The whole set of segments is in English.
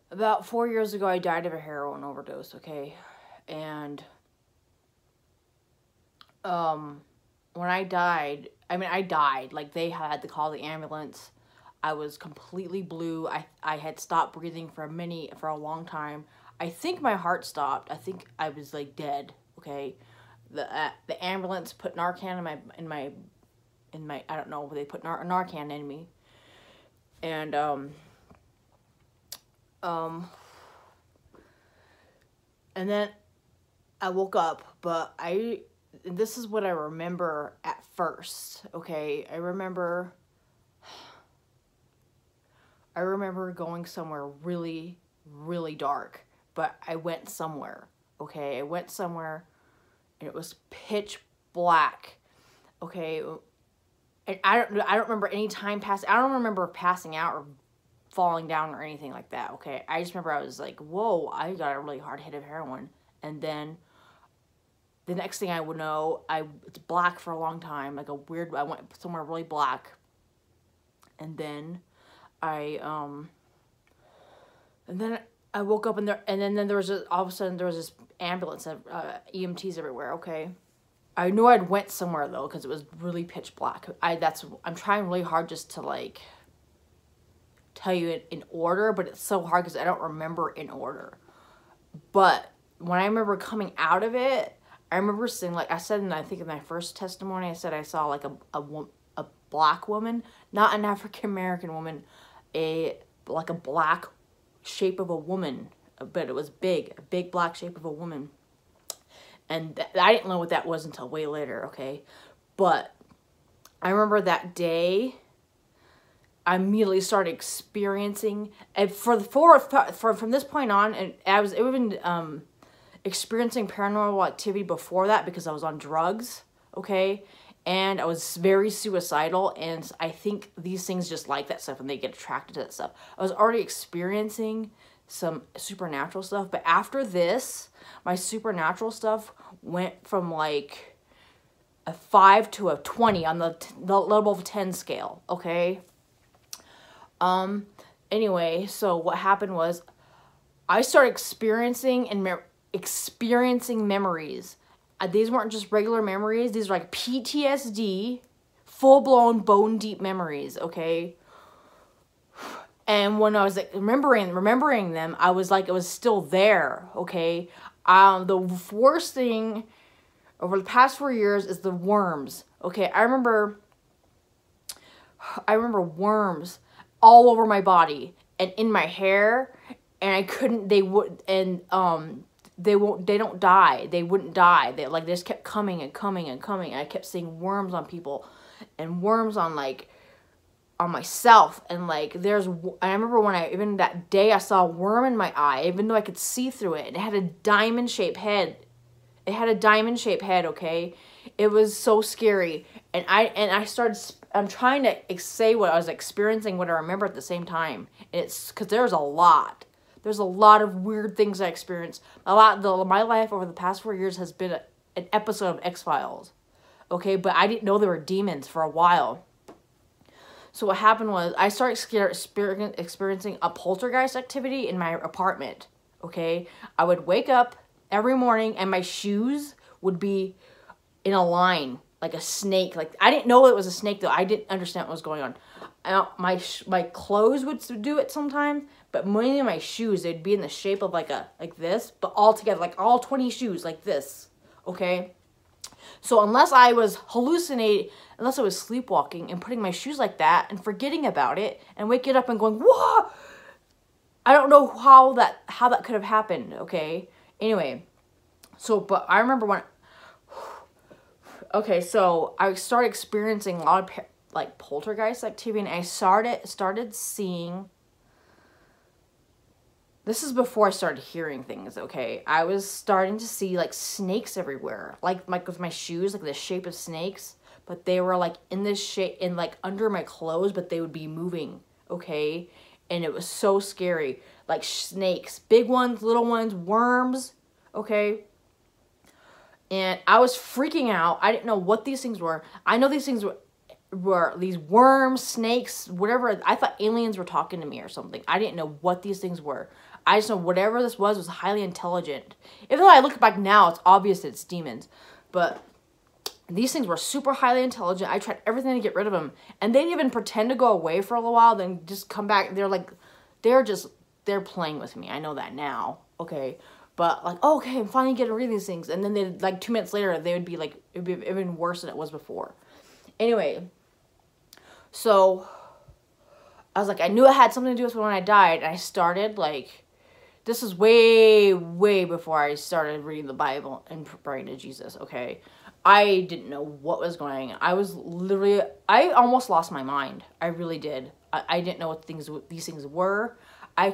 About 4 years ago, I died of a heroin overdose, okay? And, when I died, I died. Like, they had to call the ambulance. I was completely blue. I had stopped breathing for a long time. I think my heart stopped. I think I was, like, dead, okay? The ambulance put Narcan in my I don't know, they put Narcan in me. And, um, and then I woke up, but this is what I remember at first, okay? I remember going somewhere really, really dark, but I went somewhere, okay? I went somewhere, and it was pitch black, okay? And I don't remember any time passing. I don't remember passing out or falling down or anything like that, okay? I just remember I was like, whoa, I got a really hard hit of heroin. And then the next thing I would know, it's black for a long time, like I went somewhere really black. And then I and then I woke up and then there was all of a sudden there was this ambulance of EMTs everywhere, okay? I knew I'd went somewhere though because it was really pitch black. I'm trying really hard just to like tell you it in order, but it's so hard because I don't remember in order. But when I remember coming out of it, I remember seeing, like I said, I think in my first testimony, I said I saw like a black woman, not an African American woman, like a black shape of a woman, but it was a big black shape of a woman. And I didn't know what that was until way later, okay? But I remember that day, I immediately started experiencing, and from this point on, and I was even experiencing paranormal activity before that because I was on drugs, okay? And I was very suicidal, and I think these things just like that stuff and they get attracted to that stuff. I was already experiencing some supernatural stuff, but after this, my supernatural stuff went from like a 5 to a 20 on the level of 10 scale, okay? Anyway, so what happened was I started experiencing memories. These weren't just regular memories. These were like PTSD, full-blown bone-deep memories, okay? And when I was like remembering them, I was like, it was still there, okay? The worst thing over the past 4 years is the worms, okay? I remember worms all over my body and in my hair, and I couldn't, they don't die. They wouldn't die. They just kept coming and coming and coming. And I kept seeing worms on people and worms on on myself. And I remember even that day I saw a worm in my eye, even though I could see through it. And it had a diamond shaped head. Okay? It was so scary. And I'm trying to say what I was experiencing, what I remember at the same time. And it's because there's a lot. There's a lot of weird things I experienced. My life over the past 4 years has been an episode of X-Files. Okay, but I didn't know there were demons for a while. So what happened was I started experiencing a poltergeist activity in my apartment. Okay, I would wake up every morning and my shoes would be in a line like a snake. Like, I didn't know it was a snake though. I didn't understand what was going on. My clothes would do it sometimes, but mainly my shoes, they'd be in the shape of like this, but all together, like all 20 shoes like this, okay? So unless I was hallucinating, unless I was sleepwalking and putting my shoes like that and forgetting about it and waking up and going, whoa! I don't know how that could have happened, okay? Anyway, but I remember okay, so I started experiencing a lot of poltergeist activity, and I started seeing. This is before I started hearing things, okay? I was starting to see snakes everywhere, like with my shoes, like the shape of snakes, but they were in this shape, and under my clothes, but they would be moving, okay? And it was so scary, like snakes, big ones, little ones, worms, okay? And I was freaking out. I didn't know what these things were. I know these things were were these worms, snakes, whatever. I thought aliens were talking to me or something. I didn't know what these things were. I just know whatever this was highly intelligent. Even though I look back now, it's obvious that it's demons. But these things were super highly intelligent. I tried everything to get rid of them. And they didn't even pretend to go away for a little while, then just come back. They're playing with me. I know that now. Okay. But like, oh, okay, I'm finally getting rid of these things. And then they, like 2 minutes later, they would be like, it would be even worse than it was before. Anyway. So, I was like, I knew it had something to do with when I died. And I started, like, this is way, way before I started reading the Bible and praying to Jesus, okay? I didn't know what was going on. I almost lost my mind. I really did. I didn't know what these things were. I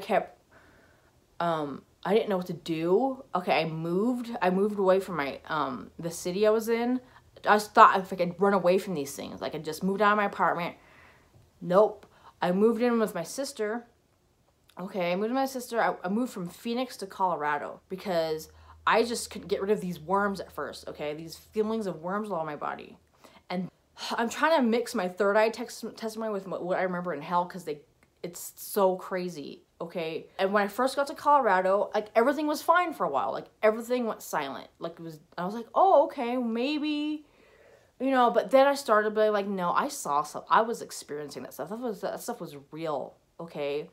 didn't know what to do. Okay, I moved away from my, the city I was in. I just thought if I could run away from these things, I could just move out of my apartment. Nope. I moved in with my sister. Okay, I moved with my sister. I moved from Phoenix to Colorado because I just couldn't get rid of these worms at first, okay? These feelings of worms all on my body. And I'm trying to mix my third eye testimony with what I remember in hell because it's so crazy, okay? And when I first got to Colorado, like, everything was fine for a while. Like, everything went silent. Like, I was like, oh, okay, maybe, you know, but then I started being like, no, I saw stuff. I was experiencing that stuff. That stuff was real, okay?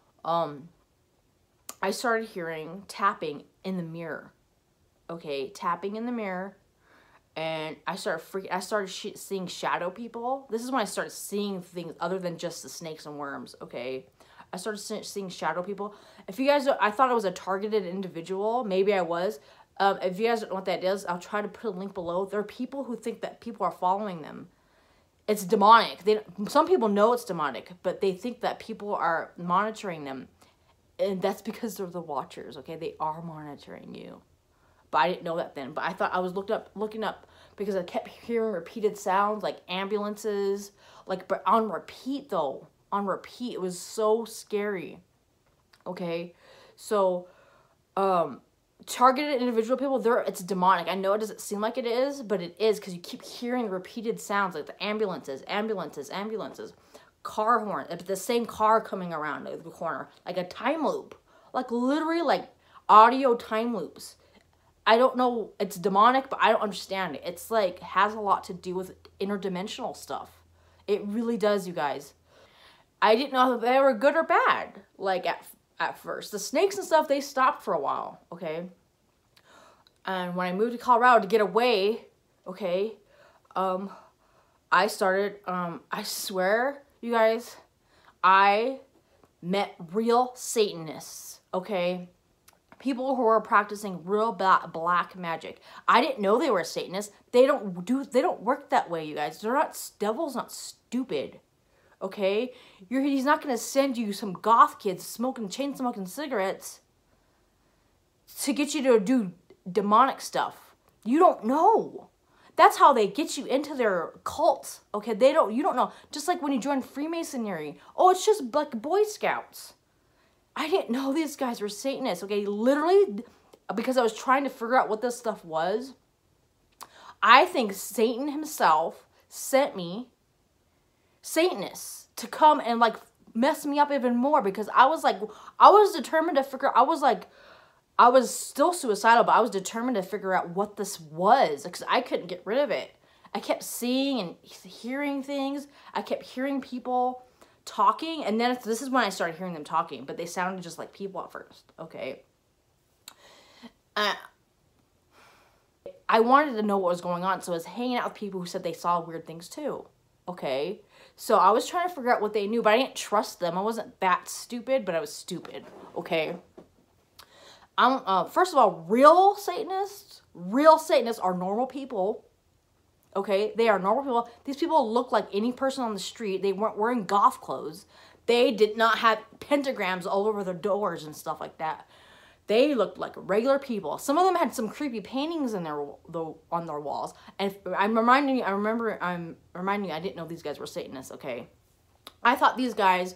I started hearing tapping in the mirror. Okay, tapping in the mirror, and I started seeing shadow people. This is when I started seeing things other than just the snakes and worms. Okay, I started seeing shadow people. If you guys, I thought it was a targeted individual. Maybe I was. If you guys don't know what that is, I'll try to put a link below. There are people who think that people are following them. It's demonic. Some people know it's demonic, but they think that people are monitoring them, and that's because they're the watchers. Okay, they are monitoring you. But I didn't know that then. But I thought I was looking up because I kept hearing repeated sounds like ambulances, like, but on repeat though, on repeat. It was so scary. Okay, so targeted individual people, it's demonic. I know it doesn't seem like it is, but it is because you keep hearing repeated sounds like the ambulances, car horn, the same car coming around the corner, like a time loop, like literally like audio time loops. I don't know, it's demonic, but I don't understand it. It's like, has a lot to do with interdimensional stuff. It really does, you guys. I didn't know if they were good or bad, like at first. The snakes and stuff, they stopped for a while, okay? And when I moved to Colorado to get away, okay, I started, I swear, you guys, I met real Satanists, okay? People who are practicing real black magic. I didn't know they were Satanists. They don't work that way, you guys. Devil's not stupid. Okay? He's not gonna send you some goth kids chain smoking cigarettes to get you to do demonic stuff. You don't know. That's how they get you into their cult. Okay? You don't know. Just like when you join Freemasonry. Oh, it's just like Boy Scouts. I didn't know these guys were Satanists, okay? Literally, because I was trying to figure out what this stuff was, I think Satan himself sent me Satanists to come and, like, mess me up even more because I was determined to figure, I was still suicidal, but I was determined to figure out what this was because I couldn't get rid of it. I kept seeing and hearing things. I kept hearing people talking, and then this is when I started hearing them talking, but they sounded just like people at first, okay? I wanted to know what was going on, so I was hanging out with people who said they saw weird things too, okay? So I was trying to figure out what they knew, but I didn't trust them. I wasn't that stupid, but I was stupid, okay? First of all, real Satanists are normal people. Okay, they are normal people. These people look like any person on the street. They weren't wearing goth clothes. They did not have pentagrams all over their doors and stuff like that. They looked like regular people. Some of them had some creepy paintings on their walls. And I'm reminding you, I didn't know these guys were Satanists, okay? I thought these guys,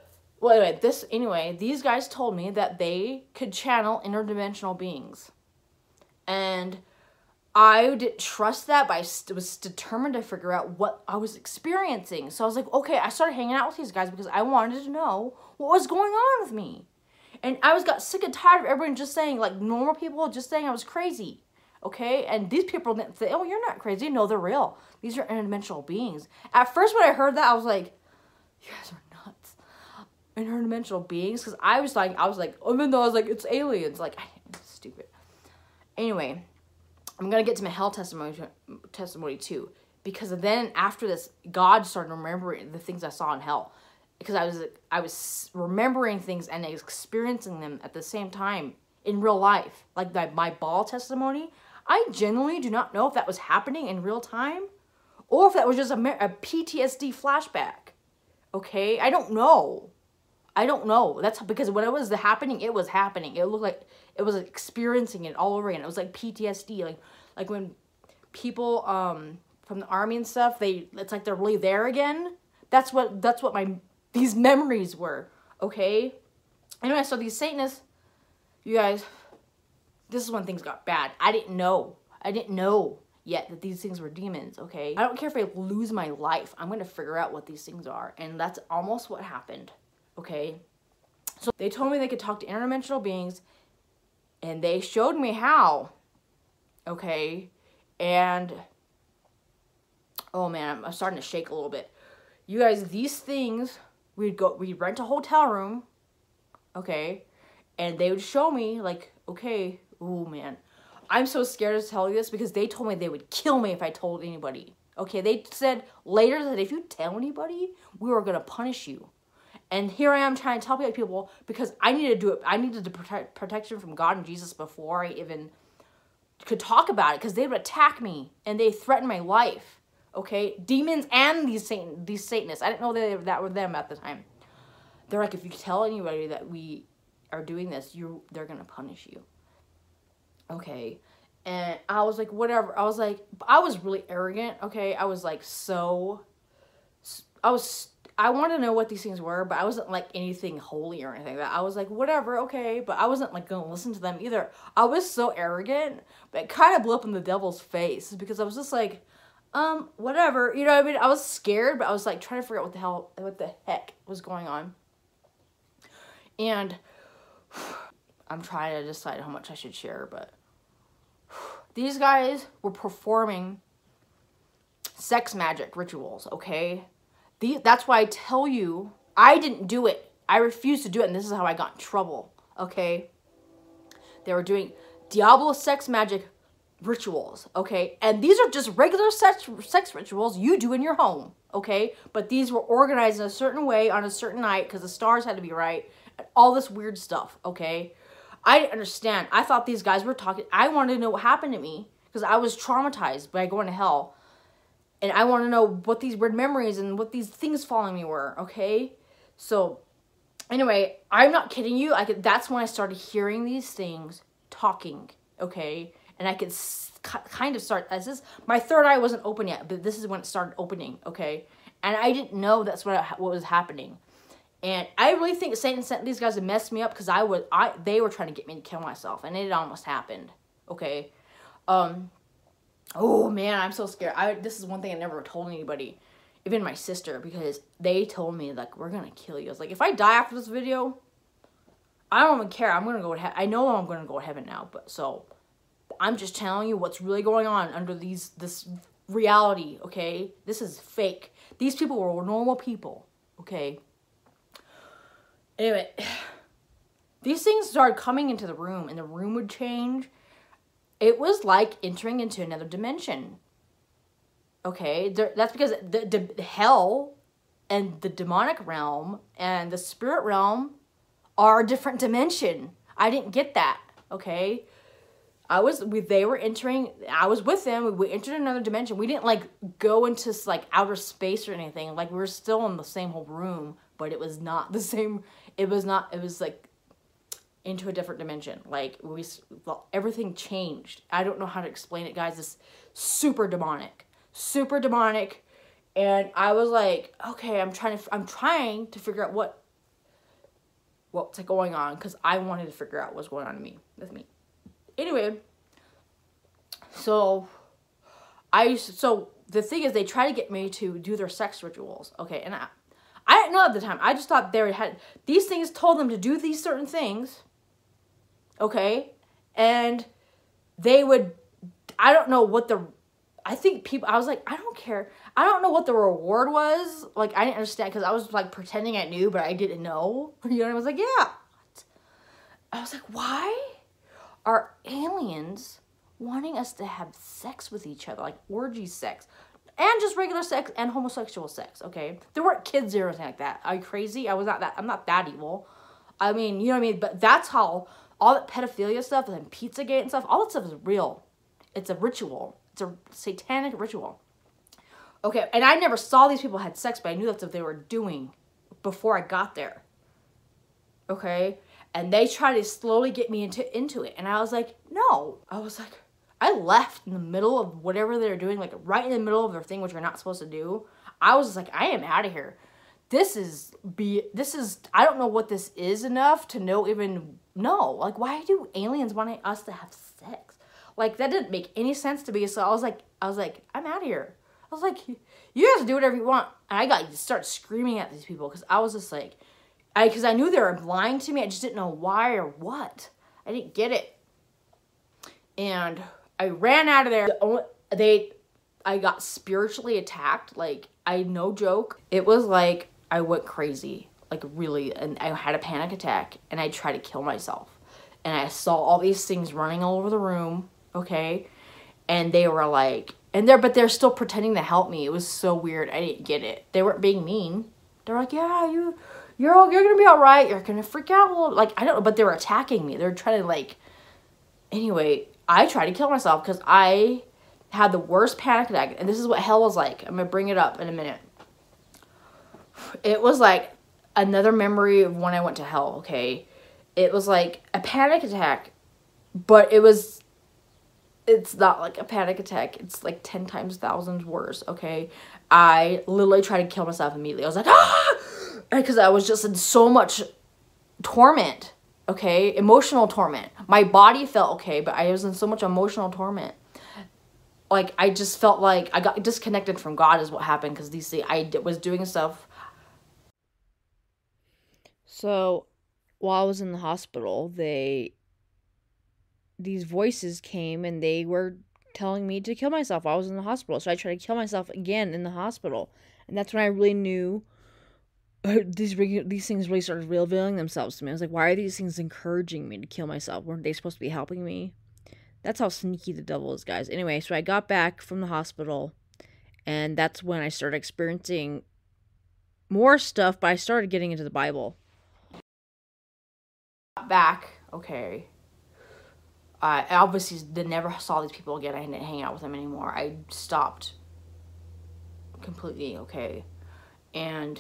these guys told me that they could channel interdimensional beings. And I didn't trust that, but I was determined to figure out what I was experiencing. So I was like, okay, I started hanging out with these guys because I wanted to know what was going on with me. And I got sick and tired of everyone just saying, like, normal people just saying I was crazy. Okay? And these people didn't say, oh, you're not crazy. No, they're real. These are interdimensional beings. At first, when I heard that, I was like, you guys are nuts. Interdimensional beings? Because I was like, even though I was like, it's aliens. Like, it's stupid. Anyway, I'm going to get to my hell testimony too. Because then, after this, God started remembering the things I saw in hell. Because I was remembering things and experiencing them at the same time in real life. Like my ball testimony, I genuinely do not know if that was happening in real time or if that was just a PTSD flashback. Okay? I don't know. That's because when it was happening, it was happening. It looked like it was experiencing it all over again. It was like PTSD. Like when people from the army and stuff, it's like they're really there again. That's what these memories were, okay? Anyway, so these Satanists, you guys, this is when things got bad. I didn't know yet that these things were demons, okay? I don't care if I lose my life. I'm going to figure out what these things are, and that's almost what happened, okay? So they told me they could talk to interdimensional beings, and they showed me how, okay? And, oh man, I'm starting to shake a little bit. You guys, these things, we'd rent a hotel room, okay, and they would show me, like, okay, oh man, I'm so scared to tell you this because they told me they would kill me if I told anybody, okay, they said later that if you tell anybody, we were going to punish you, and here I am trying to tell people because I needed to do it, I needed the protection from God and Jesus before I even could talk about it, because they would attack me, and they threatened my life. Okay, demons and these Satanists. I didn't know that were them at the time. They're like, if you tell anybody that we are doing this, they're gonna punish you. Okay, and I was like, whatever. I was really arrogant. Okay, I was like, I wanted to know what these things were, but I wasn't like anything holy or anything. That I was like, whatever, okay, but I wasn't like gonna listen to them either. I was so arrogant, but it kind of blew up in the devil's face because I was just like, whatever, you know what I mean? I was scared, but I was like trying to figure out what the heck was going on. And I'm trying to decide how much I should share, but these guys were performing sex magic rituals, okay? That's why I tell you, I didn't do it. I refused to do it, and this is how I got in trouble, okay? They were doing Diablo sex magic rituals, okay? And these are just regular sex rituals you do in your home, okay? But these were organized in a certain way on a certain night because the stars had to be right, and all this weird stuff, okay? I didn't understand. I thought these guys were talking. I wanted to know what happened to me because I was traumatized by going to hell. And I want to know what these weird memories and what these things following me were, okay? So, anyway, I'm not kidding you. That's when I started hearing these things talking, okay? And I could kind of start, my third eye wasn't open yet, but this is when it started opening, okay? And I didn't know that's what was happening. And I really think Satan sent these guys to mess me up because they were trying to get me to kill myself, and it almost happened, okay? Oh man, I'm so scared. This is one thing I never told anybody, even my sister, because they told me, like, we're gonna kill you. I was like, if I die after this video, I don't even care. I'm gonna go to heaven. I know I'm gonna go to heaven now, but so I'm just telling you what's really going on under this reality, okay? This is fake. These people were normal people, okay? Anyway, these things started coming into the room, and the room would change. It was like entering into another dimension, okay? That's because the hell and the demonic realm and the spirit realm are a different dimension. I didn't get that, okay? They were entering, I was with them, we entered another dimension. We didn't, like, go into, like, outer space or anything. Like, we were still in the same whole room, but it was not the same, it was, like, into a different dimension. Like, everything changed. I don't know how to explain it, guys. It's super demonic. Super demonic. And I was like, okay, I'm trying to figure out what's going on, because I wanted to figure out what's going on with me. Anyway, So so the thing is, they try to get me to do their sex rituals. Okay, and I didn't know at the time. I just thought they had these things told them to do these certain things. Okay, and they would. I don't know what I think people. I was like, I don't care. I don't know what the reward was. Like, I didn't understand because I was like pretending I knew, but I didn't know. You know, and I was like, yeah. I was like, why are aliens wanting us to have sex with each other, like orgy sex, and just regular sex and homosexual sex? Okay, there weren't kids there or anything like that. Are you crazy? I'm not that evil. I mean, you know what I mean? But that's how all that pedophilia stuff and Pizzagate and stuff, all that stuff is real. It's a ritual. It's a satanic ritual. Okay, and I never saw these people had sex, but I knew that's what they were doing before I got there. Okay, and they tried to slowly get me into it, and I was like, no. I left in the middle of whatever they're doing, like right in the middle of their thing, which you're not supposed to do. I was just like, I am out of here. This is, I don't know what this is enough to know. Like, why do aliens want us to have sex? Like, that didn't make any sense to me. So I was like, I'm out of here. I was like, you guys do whatever you want. And I got to start screaming at these people because I was just like, because I knew they were lying to me. I just didn't know why or what. I didn't get it. And I ran out of there. I got spiritually attacked. Like, no joke. It was like I went crazy. Like, really. And I had a panic attack. And I tried to kill myself. And I saw all these things running all over the room. Okay? And they were like, but they're still pretending to help me. It was so weird. I didn't get it. They weren't being mean. They're like, yeah, you're gonna be all right. You're gonna freak out a little. Like, I don't know, but they were attacking me. They were trying to, like, anyway, I tried to kill myself because I had the worst panic attack. And this is what hell was like. I'm gonna bring it up in a minute. It was like another memory of when I went to hell, okay? It was like a panic attack, but it's not like a panic attack. It's like 10 times thousands worse, okay? I literally tried to kill myself immediately. I was like, ah! Because I was just in so much torment, okay? Emotional torment. My body felt okay, but I was in so much emotional torment. Like, I just felt like I got disconnected from God is what happened because I was doing stuff. So, while I was in the hospital, these voices came and they were telling me to kill myself while I was in the hospital. So I tried to kill myself again in the hospital. And that's when I really knew these things really started revealing themselves to me. I was like, why are these things encouraging me to kill myself? Weren't they supposed to be helping me? That's how sneaky the devil is, guys. Anyway, so I got back from the hospital, and that's when I started experiencing more stuff, but I started getting into the Bible. Back, okay. I obviously never saw these people again. I didn't hang out with them anymore. I stopped completely, okay. And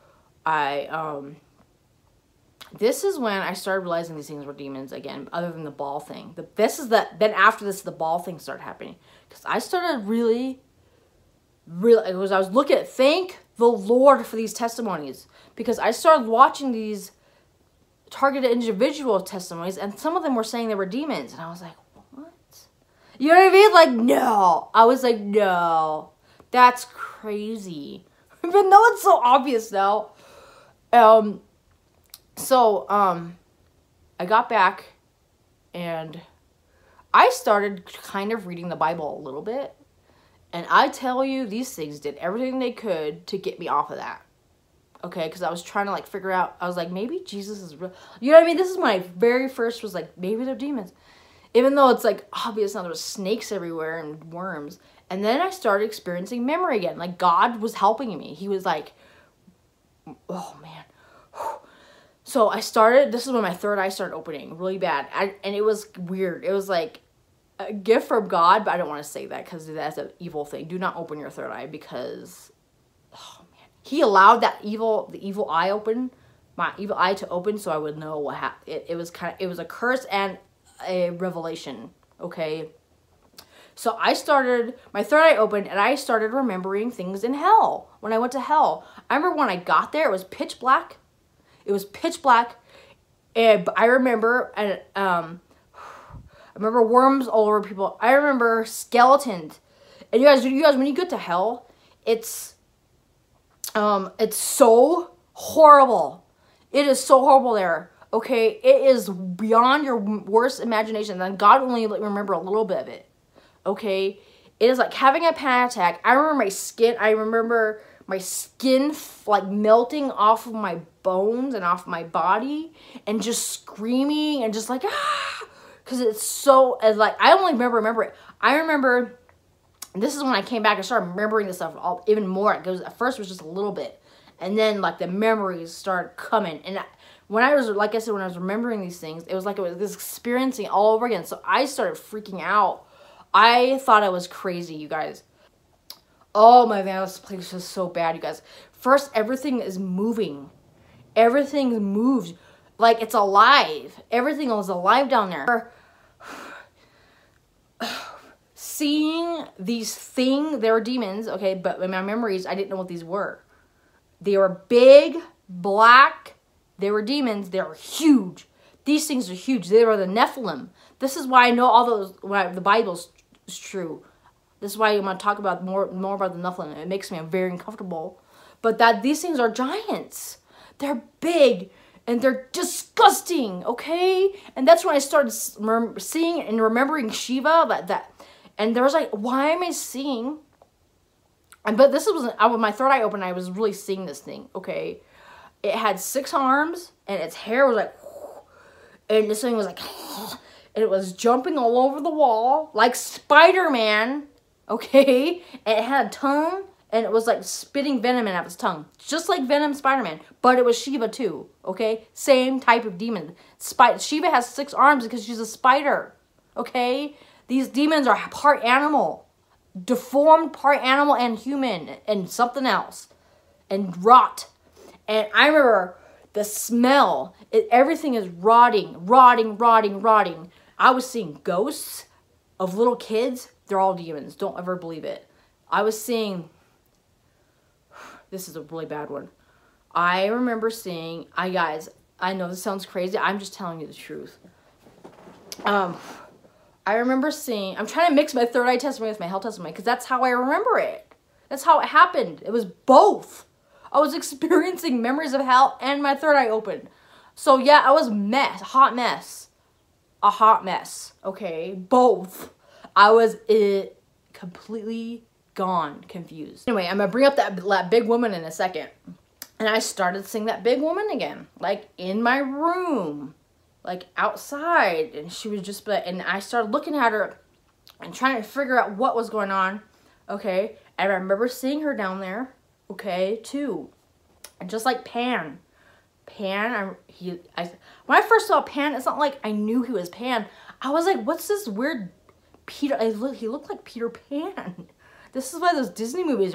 this is when I started realizing these things were demons again, other than the ball thing. Then after this, the ball thing started happening. Because I started really, I was looking at, thank the Lord for these testimonies. Because I started watching these targeted individual testimonies, and some of them were saying they were demons. And I was like, what? You know what I mean? Like, no. I was like, no. That's crazy. Even though it's so obvious now. I got back and I started kind of reading the Bible a little bit. And I tell you, these things did everything they could to get me off of that. Okay, because I was trying to, like, figure out, I was like, maybe Jesus is real. You know what I mean? This is when I very first was like, maybe they're demons. Even though it's, like, obvious now there was snakes everywhere and worms. And then I started experiencing memory again. Like, God was helping me. He was like, oh, man. So I started, this is when my third eye started opening really bad. And it was weird. It was like a gift from God, but I don't want to say that because that's an evil thing. Do not open your third eye because, oh man. He allowed the evil eye open, my evil eye to open so I would know what happened. It was a curse and a revelation, okay? So I started, my third eye opened and I started remembering things in hell. When I went to hell. I remember when I got there, it was pitch black. It was pitch black, and I remember, and remember worms all over people. I remember skeletons. And you guys, when you get to hell, it's so horrible. It is so horrible there. Okay, it is beyond your worst imagination. And God only let me remember a little bit of it. Okay, it is like having a panic attack. I remember my skin like melting off of my bones and off my body, and just screaming and just like because it's so like I only remember it. I remember this is when I came back and started remembering this stuff even more. Because at first it was just a little bit, and then like the memories started coming. And when I was, like I said, when I was remembering these things, it was like it was this experiencing all over again. So I started freaking out. I thought I was crazy, you guys. Oh my God, this place was so bad, you guys. First, everything is moving. Everything moves like it's alive. Everything was alive down there. Seeing these things, they were demons, okay, but in my memories, I didn't know what these were. They were big, black, they were demons, they were huge. These things are huge. They were the Nephilim. This is why I know all those, the Bible's true. This is why I'm going to talk about more about the Nephilim. It makes me very uncomfortable. But that these things are giants. They're big and they're disgusting, okay? And that's when I started seeing and remembering Shiva. And there was like, why am I seeing? But this was when my third eye opened. I was really seeing this thing, okay? It had 6 arms and its hair was like, and this thing was like, and it was jumping all over the wall like Spider-Man. Okay, and it had a tongue, and it was like spitting venom out of its tongue. Just like Venom Spider-Man, but it was Shiva too, okay? Same type of demon. Shiva has 6 arms because she's a spider, okay? These demons are part animal. Deformed, part animal and human, and something else. And rot. And I remember the smell. Everything is rotting. I was seeing ghosts of little kids. They're all demons. Don't ever believe it. I was seeing... This is a really bad one. I remember seeing... Guys, I know this sounds crazy. I'm just telling you the truth. I remember seeing... I'm trying to mix my third eye testimony with my hell testimony because that's how I remember it. That's how it happened. It was both. I was experiencing memories of hell and my third eye opened. So yeah, I was a hot mess. Okay, both. I was completely gone, confused. Anyway, I'm gonna bring up that big woman in a second. And I started seeing that big woman again, like in my room, like outside. And she was just, and I started looking at her and trying to figure out what was going on. Okay, and I remember seeing her down there. Okay, too, and just like Pan. When I first saw Pan, it's not like I knew he was Pan. I was like, what's this weird Peter? He looked like Peter Pan. This is why those Disney movies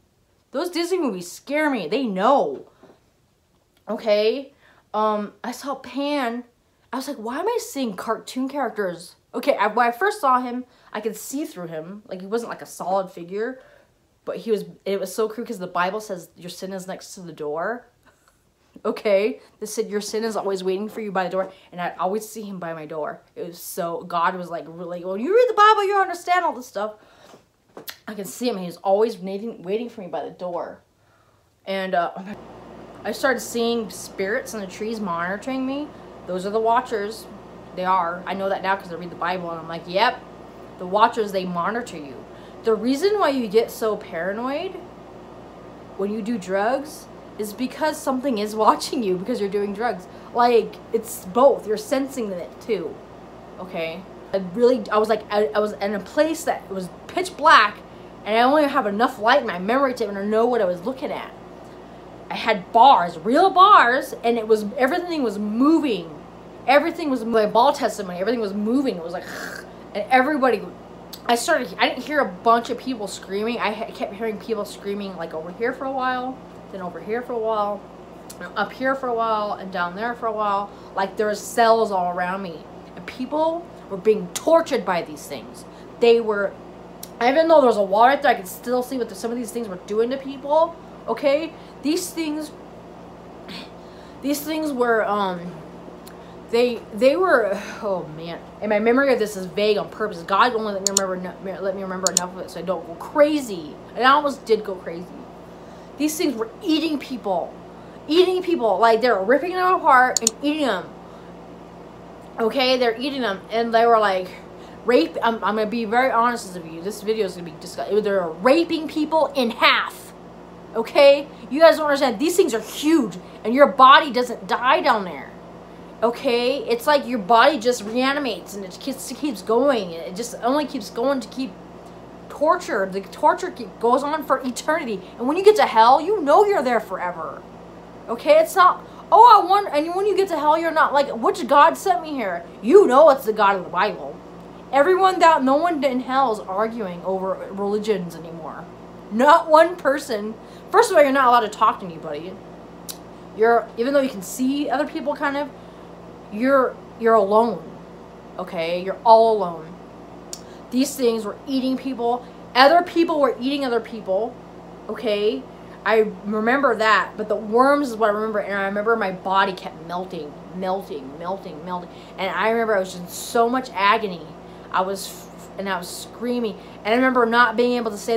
scare me. They know. Okay, I saw Pan. I was like, why am I seeing cartoon characters? Okay, when I first saw him, I could see through him. Like, he wasn't like a solid figure, but it was so cool because the Bible says your sin is next to the door. Okay, they said your sin is always waiting for you by the door, and I'd always see him by my door. It was so, God was like, really, when you read the Bible, you understand all this stuff. I can see him, he was always waiting for me by the door. And I started seeing spirits in the trees monitoring me. Those are the Watchers. They are. I know that now because I read the Bible, and I'm like, yep, the Watchers, they monitor you. The reason why you get so paranoid when you do drugs is because something is watching you because you're doing drugs. Like, it's both. You're sensing it too. Okay? I was in a place that was pitch black, and I only have enough light in my memory to even know what I was looking at. I had bars, real bars, and everything was moving. Everything was my ball testimony. Everything was moving. It was like, and everybody. I didn't hear a bunch of people screaming. I kept hearing people screaming like over here for a while, then over here for a while, up here for a while, and down there for a while. Like there was cells all around me, and people were being tortured by these things. Even though there was a wall right there, I could still see what some of these things were doing to people. Okay, these things were they were, oh man, and my memory of this is vague on purpose. God only let me remember enough of it so I don't go crazy. And I almost did go crazy. These things were eating people, like they were ripping them apart and eating them. Okay, they're eating them, and they were like rape. I'm gonna be very honest with you. This video is gonna be disgusting. They're raping people in half. Okay, you guys don't understand. These things are huge, and your body doesn't die down there. Okay, it's like your body just reanimates and it keeps going. It just only keeps going to keep torture. The torture goes on for eternity. And when you get to hell, you know you're there forever. Okay, it's not, oh, I want, and when you get to hell, you're not like, which God sent me here? You know it's the God of the Bible. No one in hell is arguing over religions anymore. Not one person. First of all, you're not allowed to talk to anybody. Even though you can see other people kind of, you're alone, okay? You're all alone. These things were eating people. Other people were eating other people, okay? I remember that, but the worms is what I remember, and I remember my body kept melting. And I remember I was in so much agony. I was screaming, and I remember not being able to say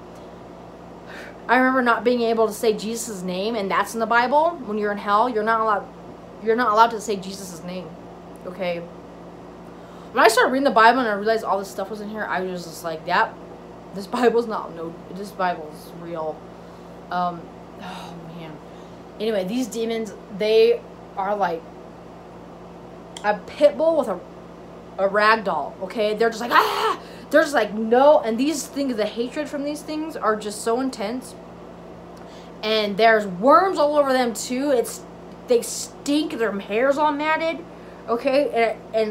Jesus' name, and that's in the Bible. When you're in hell, you're not allowed to say Jesus' name, okay? When I started reading the Bible and I realized all this stuff was in here, I was just like, yep, this Bible's real. Oh, man. Anyway, these demons, they are like a pit bull with a rag doll, okay? They're just like, ah! They're just like, no. And these things, the hatred from these things are just so intense. And there's worms all over them, too. They stink. Their hair's all matted, okay? And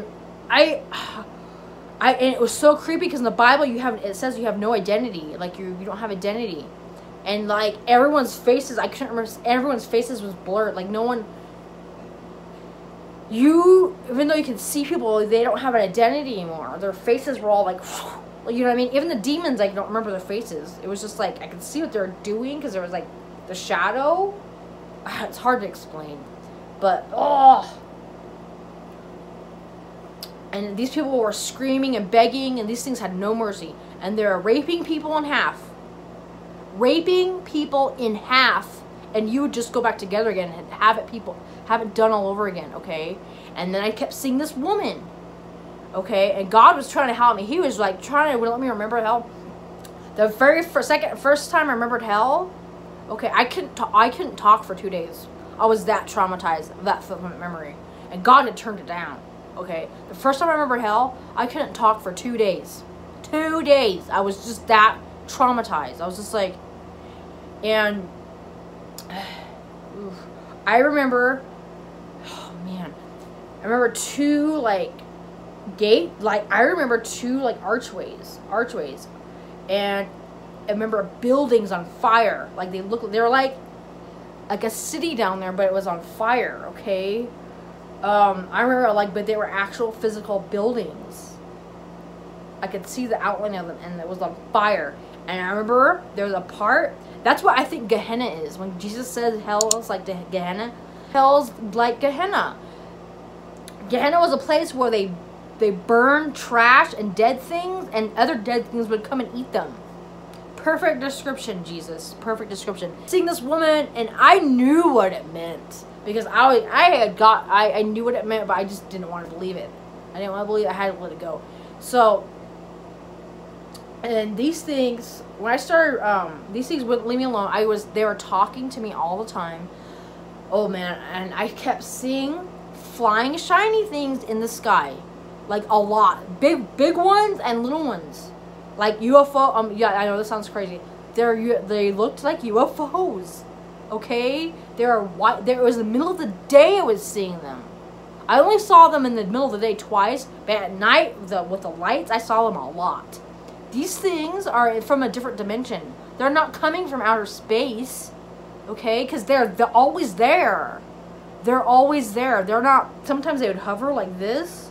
it was so creepy because in the Bible it says you have no identity, like you don't have identity, and like everyone's faces, I couldn't remember. Everyone's faces was blurred, like no one. Even though you can see people, they don't have an identity anymore. Their faces were all like, you know what I mean? Even the demons, I don't remember their faces. It was just like I could see what they were doing because there was like the shadow. It's hard to explain, but oh. And these people were screaming and begging, and these things had no mercy. And they're raping people in half. Raping people in half, and you would just go back together again and have it done all over again, okay? And then I kept seeing this woman, okay? And God was trying to help me. He was like trying to let me remember hell. The first time I remembered hell, okay, I couldn't talk for 2 days. I was that traumatized, that from memory. And God had turned it down. Okay, the first time I remember hell, I couldn't talk for 2 days. 2 days. I was just that traumatized. I was just like, and I remember, oh man, I remember two archways, and I remember buildings on fire. Like they were like a city down there, but it was on fire. Okay. I remember but they were actual physical buildings. I could see the outline of them, and it was on fire. And I remember there was a part, that's what I think Gehenna is. When Jesus says hell is like Gehenna, hell's like Gehenna. Gehenna was a place where they burned trash and dead things, and other dead things would come and eat them. Perfect description, Jesus. Perfect description. Seeing this woman, and I knew what it meant. Because I knew what it meant, but I just didn't want to believe it. I didn't want to believe it. I had to let it go. So, and these things, when I started, these things wouldn't leave me alone. They were talking to me all the time. Oh man, and I kept seeing flying shiny things in the sky. Like a lot. Big ones and little ones. Like UFO, yeah, I know this sounds crazy. They looked like UFOs. Okay? It was the middle of the day I was seeing them. I only saw them in the middle of the day twice, but at night, with the lights, I saw them a lot. These things are from a different dimension. They're not coming from outer space, okay? Because they're always there. They're always there. They're not, sometimes they would hover like this.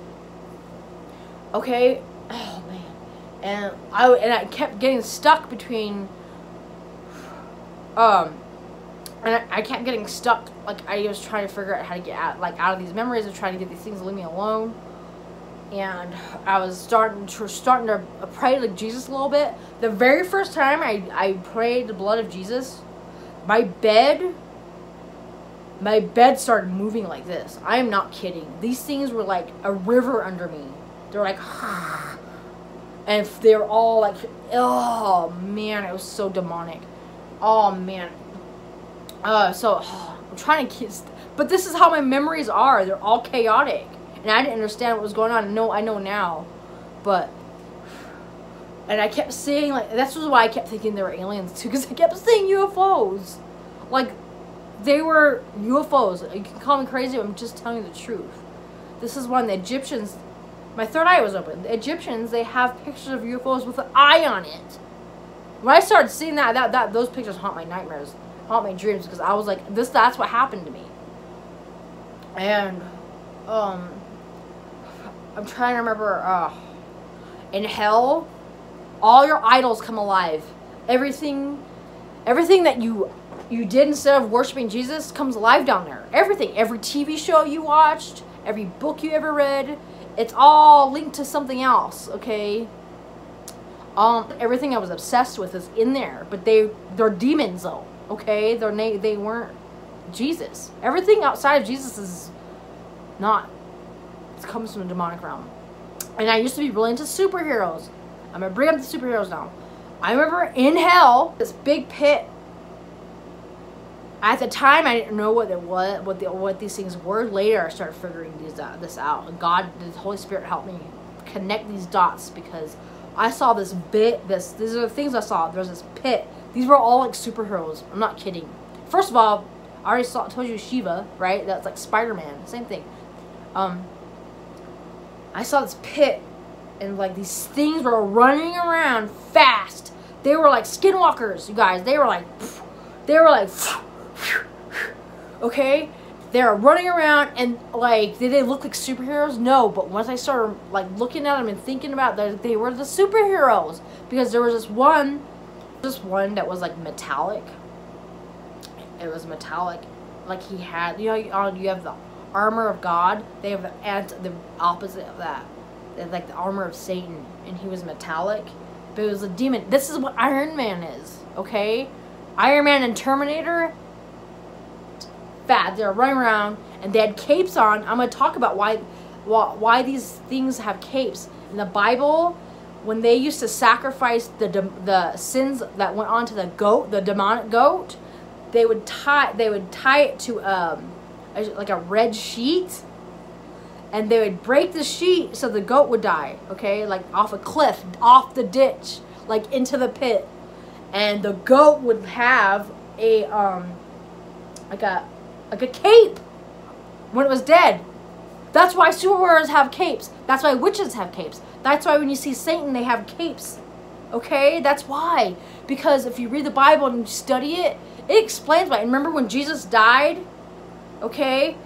Okay? Oh, man. And I kept getting stuck between, And I kept getting stuck. Like, I was trying to figure out how to get out of these memories of trying to get these things to leave me alone. And I was starting to pray to Jesus a little bit. The very first time I prayed the blood of Jesus, my bed started moving like this. I am not kidding. These things were like a river under me. They're like, and they were all like, oh man, it was so demonic. Oh man. I'm trying to kiss, but this is how my memories are. They're all chaotic, and I didn't understand what was going on. No, I know now, and I kept seeing, like, that's why I kept thinking they were aliens too, because I kept seeing UFOs, like, they were UFOs. You can call me crazy, but I'm just telling you the truth. This is when the Egyptians, my third eye was open. The Egyptians, they have pictures of UFOs with an eye on it. When I started seeing that those pictures haunt my nightmares, haunt my dreams, because I was like, that's what happened to me. And I'm trying to remember, in hell, all your idols come alive. Everything that you did instead of worshiping Jesus comes alive down there. Everything, every TV show you watched, every book you ever read, it's all linked to something else, okay? Everything I was obsessed with is in there, but they're demons though, okay? They weren't Jesus. Everything outside of Jesus is not. It comes from the demonic realm. And I used to be really into superheroes. I'm gonna bring up the superheroes now. I remember in hell, this big pit. At the time, I didn't know what these things were. Later, I started figuring this out. And God, the Holy Spirit, helped me connect these dots, because I saw this bit. These are the things I saw. There's this pit. These were all like superheroes. I'm not kidding. First of all, I already told you Shiva, right? That's like Spider-Man. Same thing. I saw this pit, and like these things were running around fast. They were like skinwalkers, you guys. They were like, okay? They were running around, and like, did they look like superheroes? No, but once I started like looking at them and thinking about them, they were the superheroes, because there was this one that was like metallic. It was metallic, like he had, you have the armor of God. They have the opposite of that. They have like the armor of Satan, and he was metallic, but it was a demon. This is what Iron Man is, okay? Iron Man and Terminator, fat. They're running around, and they had capes on. I'm gonna talk about why these things have capes. In the Bible, when they used to sacrifice the sins that went onto the goat, the demonic goat, they would tie it to like a red sheet, and they would break the sheet so the goat would die, okay, like off a cliff, off the ditch, like into the pit, and the goat would have a like a cape when it was dead. That's why superheroes have capes. That's why witches have capes. That's why when you see Satan, they have capes, okay? That's why, because if you read the Bible and you study it, it explains why. And remember when Jesus died, okay,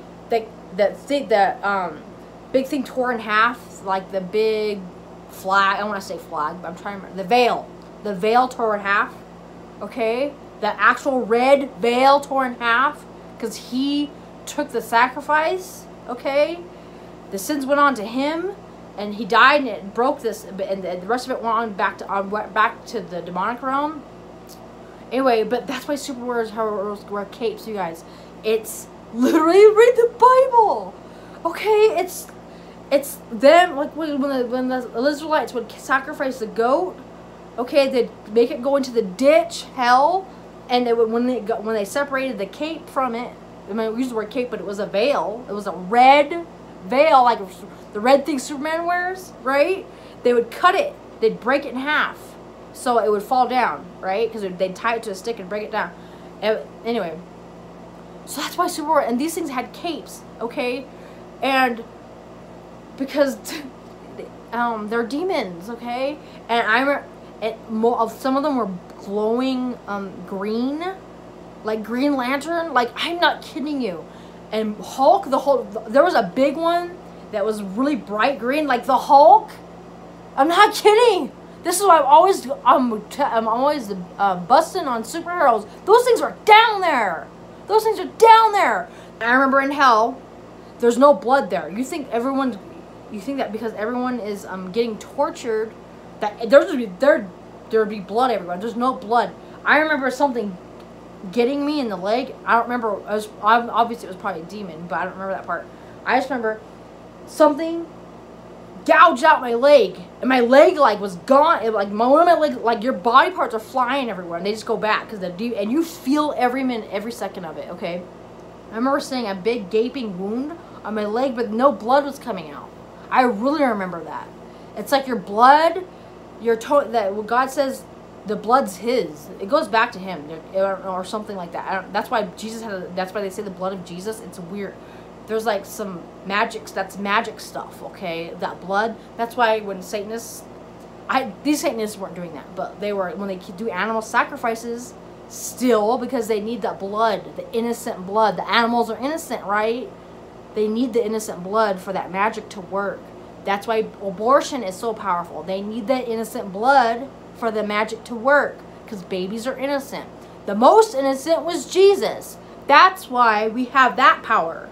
the big thing tore in half, like the big flag. I don't want to say flag, but I'm trying to remember. The veil tore in half, okay? The actual red veil tore in half, because he took the sacrifice, okay? The sins went on to him, and he died, and it broke this, and the rest of it went on back to the demonic realm. Anyway, but that's why superheroes wear capes, you guys. It's literally, read the Bible, okay? It's them, like when the Israelites would sacrifice the goat, okay, they'd make it go into the ditch, hell, and they would, when they separated the cape from it, I mean, we use the word cape, but it was a veil. It was a red veil, like the red thing Superman wears, right? They would cut it. They'd break it in half, so it would fall down, right? Because they'd tie it to a stick and break it down. Anyway, so that's why Superman, and these things had capes, okay? And because they're demons, okay? And some of them were glowing green, like Green Lantern. Like, I'm not kidding you. And Hulk, there was a big one that was really bright green, like the Hulk. I'm not kidding. This is why I'm always busting on superheroes. Those things are down there. Those things are down there. And I remember in hell, there's no blood there. You think that because everyone is getting tortured, that there'd be blood everywhere. There's no blood. I remember something getting me in the leg. I don't remember. Obviously it was probably a demon, but I don't remember that part. I just remember something gouged out my leg, and my leg like was gone. One of my legs, like your body parts are flying everywhere, and they just go back because and you feel every minute, every second of it. Okay, I remember seeing a big gaping wound on my leg, but no blood was coming out. I really remember that. It's like your blood, that what God says, the blood's His. It goes back to Him, or something like that. That's why Jesus that's why they say the blood of Jesus. It's weird. There's like some that's magic stuff, okay? That blood. That's why when Satanists, these Satanists weren't doing that, but they were, when they do animal sacrifices, still, because they need that blood, the innocent blood. The animals are innocent, right? They need the innocent blood for that magic to work. That's why abortion is so powerful. They need that innocent blood for the magic to work, because babies are innocent. The most innocent was Jesus. That's why we have that power.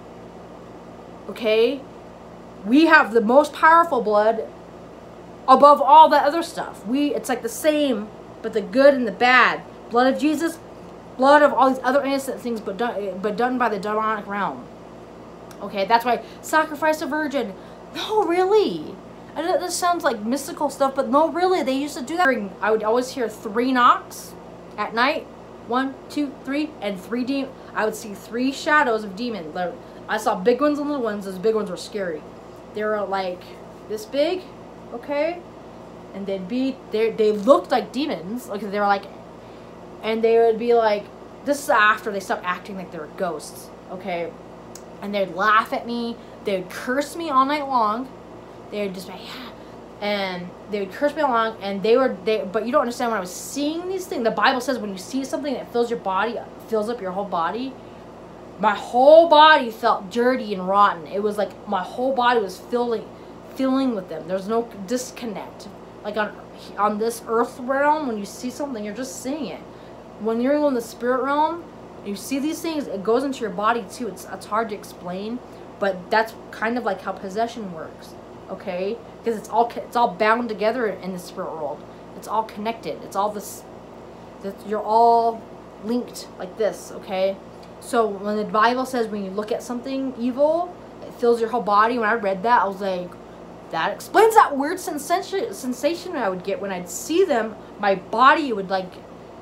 Okay? We have the most powerful blood above all the other stuff. It's like the same, but the good and the bad. Blood of Jesus, blood of all these other innocent things, but done by the demonic realm. Okay, that's why sacrifice a virgin. No, really. I know this sounds like mystical stuff, but no, really. They used to do that. I would always hear 3 knocks at night. 1, 2, 3, and 3 demons. I would see 3 shadows of demons. I saw big ones and little ones. Those big ones were scary. They were like this big, okay, and they looked like demons. Okay, they were like, and they would be like, this is after they stopped acting like they were ghosts, okay, and they'd laugh at me. They would curse me all night long. They would just be, and they would curse me all along, and but you don't understand when I was seeing these things. The Bible says when you see something that fills your body, fills up your whole body. My whole body felt dirty and rotten. It was like my whole body was filling with them. There's no disconnect. Like on this earth realm, when you see something, you're just seeing it. When you're in the spirit realm, you see these things, it goes into your body too. It's hard to explain, but that's kind of like how possession works, okay? Because it's all bound together in the spirit world. It's all connected. It's all this. You're all linked like this, okay? So when the Bible says when you look at something evil, it fills your whole body. When I read that, I was like, that explains that weird sensation I would get when I'd see them. My body would like,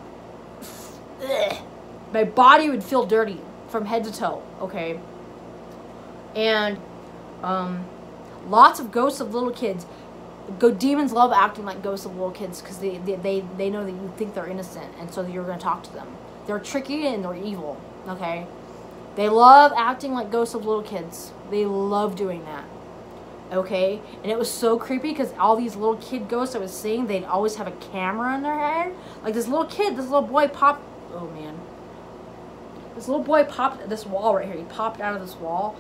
my body would feel dirty from head to toe, okay? And lots of ghosts of little kids. Demons love acting like ghosts of little kids because they know that you think they're innocent, and so you're going to talk to them. They're tricky and they're evil, okay? They love acting like ghosts of little kids. They love doing that, okay? And it was so creepy because all these little kid ghosts I was seeing, they'd always have a camera in their head. Like this little boy popped, oh man. This little boy popped this wall right here. He popped out of this wall.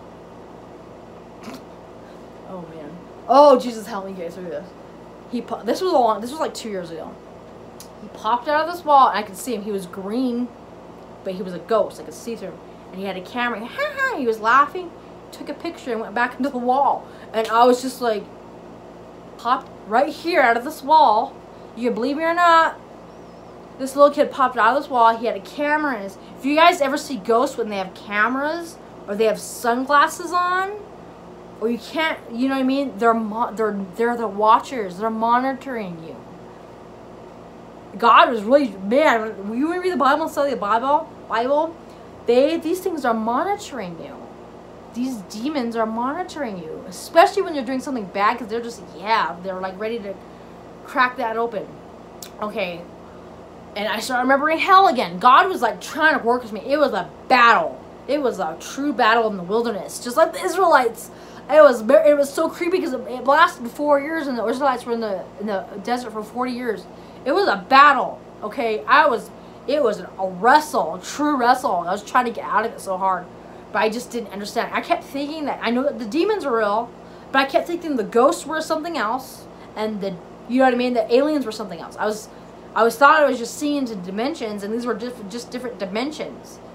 Oh man. Oh Jesus, help me get through this. This was like 2 years ago. He popped out of this wall, and I could see him. He was green, but he was a ghost. I could see through him. And he had a camera. He was laughing, took a picture, and went back into the wall. And I was just like, popped right here out of this wall. You can believe me or not, this little kid popped out of this wall. He had a camera in his. If you guys ever see ghosts when they have cameras, or they have sunglasses on, or you can't, you know what I mean? They're the watchers. They're monitoring you. God was really, man, when you read the Bible and study the Bible, these things are monitoring you. These demons are monitoring you, especially when you're doing something bad, because they're just, they're like ready to crack that open. Okay, and I started remembering hell again. God was like trying to work with me. It was a battle. It was a true battle in the wilderness, just like the Israelites. It was so creepy because it lasted 4 years, and the Israelites were in the desert for 40 years. It was a battle, okay? It was a wrestle, a true wrestle. I was trying to get out of it so hard, but I just didn't understand. I kept thinking that, I know that the demons are real, but I kept thinking the ghosts were something else, and you know what I mean? The aliens were something else. I thought I was just seeing into dimensions, and these were just different dimensions.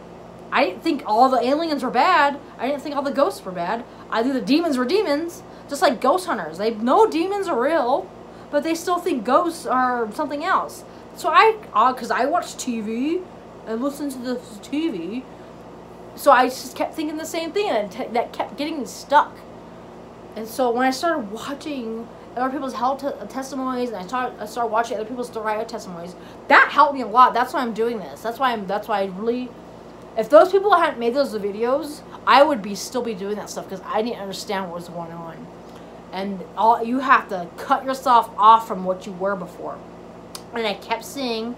I didn't think all the aliens were bad. I didn't think all the ghosts were bad. I knew the demons were demons. Just like ghost hunters. They know demons are real, but they still think ghosts are something else. So because I watch TV and listen to the TV, so I just kept thinking the same thing, and that kept getting me stuck. And so when I started watching other people's health testimonies, and I started watching other people's derived testimonies, that helped me a lot. That's why I'm doing this. That's why I really, if those people hadn't made those videos, I would still be doing that stuff, because I didn't understand what was going on. And you have to cut yourself off from what you were before. And I kept seeing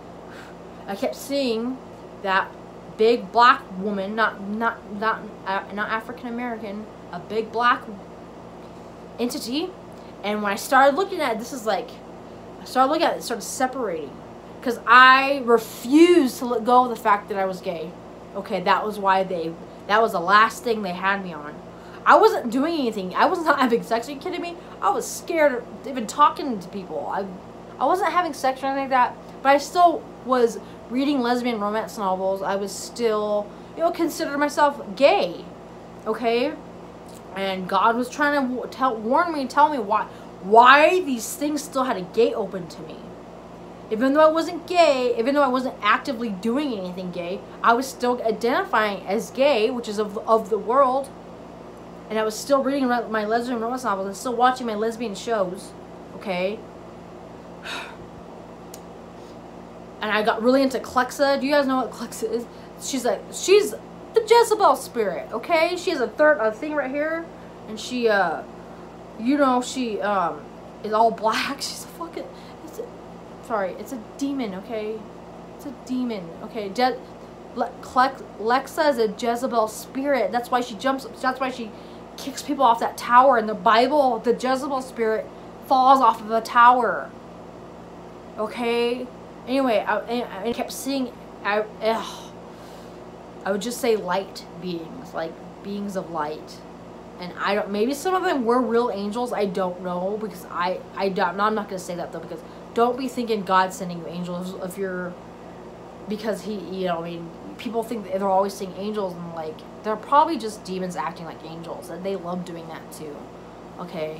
that big black woman, not African American, a big black entity. And when I started looking at it, it started separating, because I refused to let go of the fact that I was gay. Okay, that was the last thing they had me on. I wasn't doing anything. I was not having sex. Are you kidding me? I was scared of even talking to people. I wasn't having sex or anything like that, but I still was reading lesbian romance novels. I was still, considered myself gay, okay? And God was trying to tell me why these things still had a gate open to me. Even though I wasn't gay, even though I wasn't actively doing anything gay, I was still identifying as gay, which is of the world. And I was still reading my lesbian romance novels and still watching my lesbian shows, okay? And I got really into Clexa. Do you guys know what Clexa is? She's the Jezebel spirit, okay? She has a thing right here, and she, she is all black. She's a fucking, it's a demon, okay? It's a demon, okay? Lexa is a Jezebel spirit. That's why she kicks people off that tower. In the Bible, the Jezebel spirit falls off of a tower. Okay? Anyway, I kept seeing, I would just say light beings, like beings of light. And maybe some of them were real angels, I don't know, because I'm not going to say that though, because don't be thinking God's sending you angels because people think that they're always seeing angels, and like, they're probably just demons acting like angels, and they love doing that too, okay?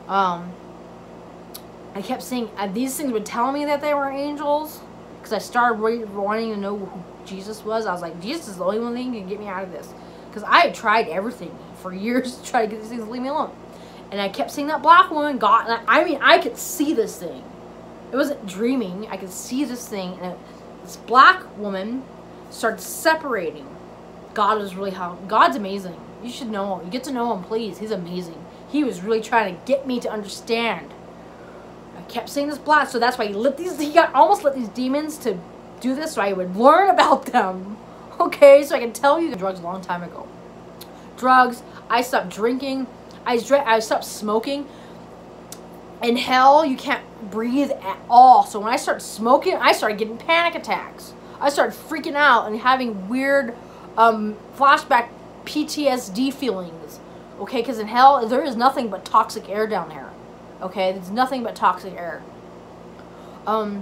I kept seeing, these things would tell me that they were angels, because I started wanting to know who Jesus was. I was like, Jesus is the only one thing that can get me out of this, because I had tried everything for years to try to get these things to leave me alone. And I kept seeing that black woman, I could see this thing. It wasn't dreaming. I could see this thing, and this black woman started separating. God's amazing. You should know him. You get to know him, please. He's amazing. He was really trying to get me to understand. I kept seeing this black, so that's why he almost let these demons to do this, so I would learn about them. Okay, so I can tell you the drugs a long time ago. Drugs, I stopped drinking, I stopped smoking. In hell, you can't breathe at all. So when I started smoking, I started getting panic attacks. I started freaking out and having weird flashback PTSD feelings. Okay, because in hell, there is nothing but toxic air down there. Okay, there's nothing but toxic air. You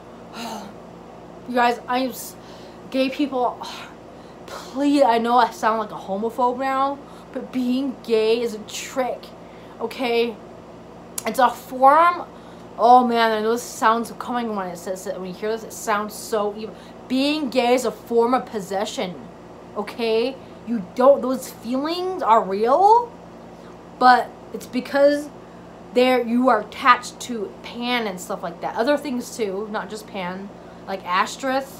guys, gay people, please, I know I sound like a homophobe now, but being gay is a trick, okay? It's a form, oh man, I know this sounds coming when it says it, when you hear this, it sounds so evil. Being gay is a form of possession, okay? Those feelings are real, but it's because you are attached to Pan and stuff like that. Other things too, not just Pan, like Astrith.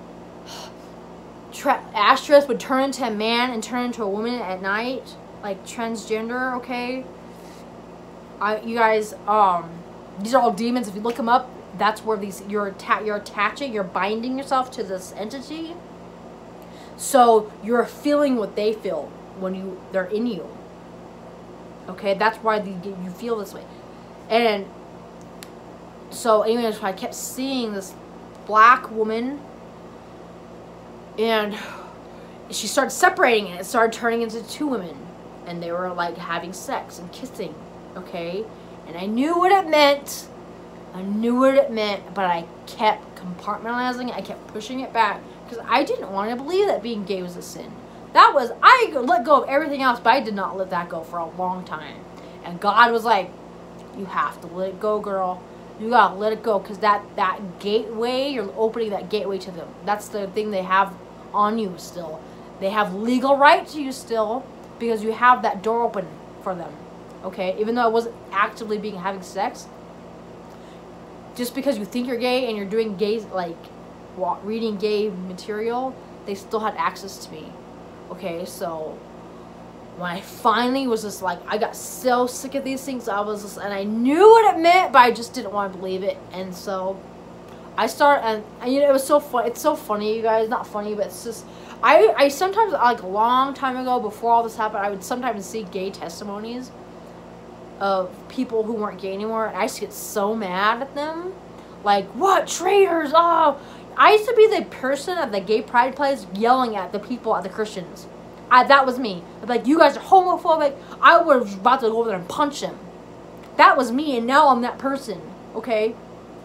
Astrith would turn into a man and turn into a woman at night, like transgender, okay? You guys, these are all demons. If you look them up, that's where you're binding yourself to this entity. So you're feeling what they feel when they're in you. Okay, that's why you feel this way. And so anyways, I kept seeing this black woman, and she started separating, and it started turning into two women, and they were like having sex and kissing, okay? And I knew what it meant, but I kept compartmentalizing it. I kept pushing it back because I didn't want to believe that being gay was a sin. That was, I let go of everything else, but I did not let that go for a long time. And God was like, you have to let it go, girl. You gotta let it go, because that gateway, you're opening that gateway to them. That's the thing they have on you still. They have legal right to you still, because you have that door open for them. Okay? Even though I wasn't actively having sex, just because you think you're gay and you're doing gay, like, reading gay material, they still had access to me. Okay, so when I finally was just like, I got so sick of these things, I was just, and I knew what it meant, but I just didn't want to believe it. And so I started, and you know, it was so fun. It's so funny, you guys. Not funny, but it's just, I sometimes, like a long time ago, before all this happened, I would sometimes see gay testimonies of people who weren't gay anymore, and I used to get so mad at them. Like, what, traitors? Oh, I used to be the person at the gay pride place yelling at the people, at the Christians. That was me. I'd be like, you guys are homophobic. I was about to go over there and punch him. That was me, and now I'm that person. Okay?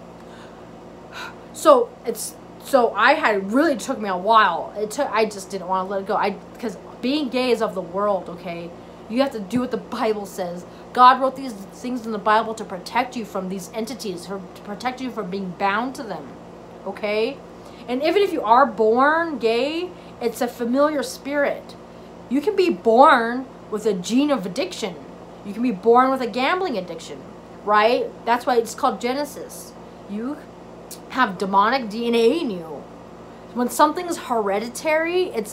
So I had, really took me a while. I just didn't want to let it go. Because being gay is of the world, okay? You have to do what the Bible says. God wrote these things in the Bible to protect you from these entities, to protect you from being bound to them. Okay? And even if you are born gay, it's a familiar spirit. You can be born with a gene of addiction. You can be born with a gambling addiction, right? That's why it's called Genesis. You have demonic DNA in you. When something's hereditary, it's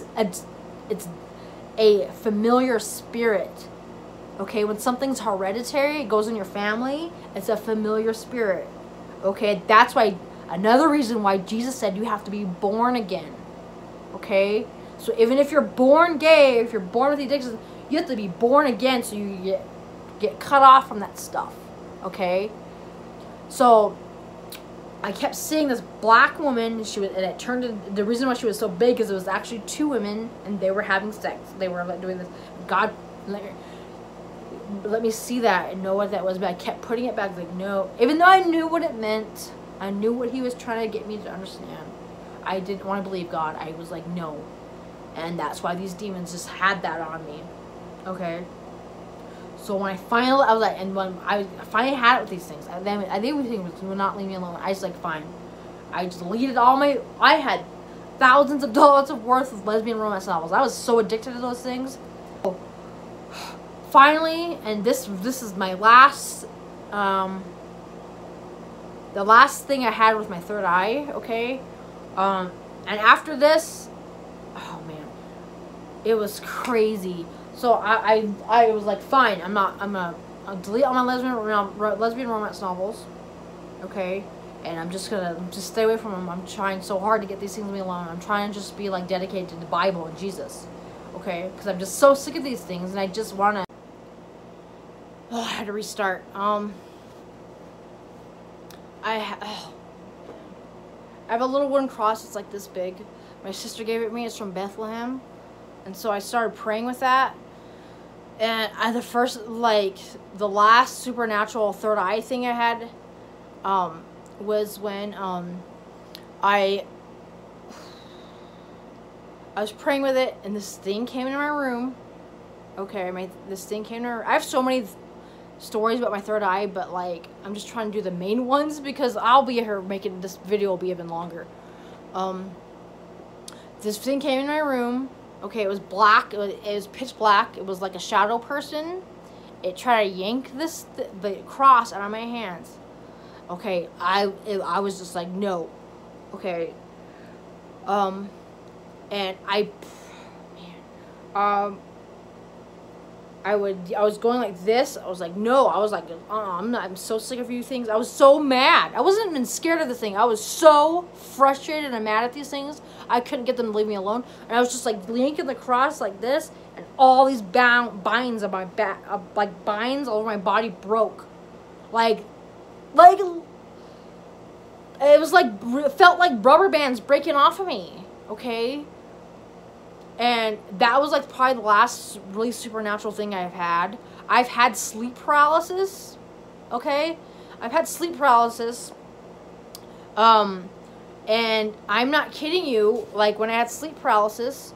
a familiar spirit. Okay, when something's hereditary, it goes in your family, it's a familiar spirit. Okay, that's why, another reason why Jesus said you have to be born again. Okay? So even if you're born gay, if you're born with the addictions, you have to be born again so you get cut off from that stuff. Okay? So I kept seeing this black woman, and it turned, the reason why she was so big is it was actually two women, and they were having sex. They were like doing this. God let me see that and know what that was, but I kept putting it back, like, no. Even though I knew what it meant, I knew what he was trying to get me to understand, I didn't want to believe God. I was like, no. And that's why these demons just had that on me. Okay? So when I was like, and when I finally had it with these things, I think these things would not leave me alone. I was like, fine. I just deleted I had thousands of dollars worth of lesbian romance novels. I was so addicted to those things. Finally, and this is my last, the last thing I had was my third eye, okay? And after this, oh man, it was crazy. So I was like, fine, I'll delete all my lesbian romance novels, okay? And I'm just gonna stay away from them. I'm trying so hard to get these things to me alone. I'm trying to just be like dedicated to the Bible and Jesus, okay? Because I'm just so sick of these things, and I just wanna. Oh, I had to restart. I have a little wooden cross. It's like this big. My sister gave it me. It's from Bethlehem, and so I started praying with that. And the last supernatural third eye thing I had, was when I was praying with it, and this thing came into my room. Okay, this thing came to my room. I have so many stories about my third eye, but like, I'm just trying to do the main ones because I'll be here making this video will be even longer. This thing came in my room. Okay, it was black. It was pitch black. It was like a shadow person. It tried to yank the cross out of my hands. Okay, I was just like, no. Okay. And I was going like this. I was like, no. I was like, I'm so sick of you things. I was so mad. I wasn't even scared of the thing. I was so frustrated and mad at these things. I couldn't get them to leave me alone. And I was just like yanking the cross like this, and all these binds on my back, like binds all over my body broke. Like it was like, it felt like rubber bands breaking off of me. Okay. And that was like probably the last really supernatural thing I've had. I've had sleep paralysis. Okay? I've had sleep paralysis. And I'm not kidding you, like when I had sleep paralysis,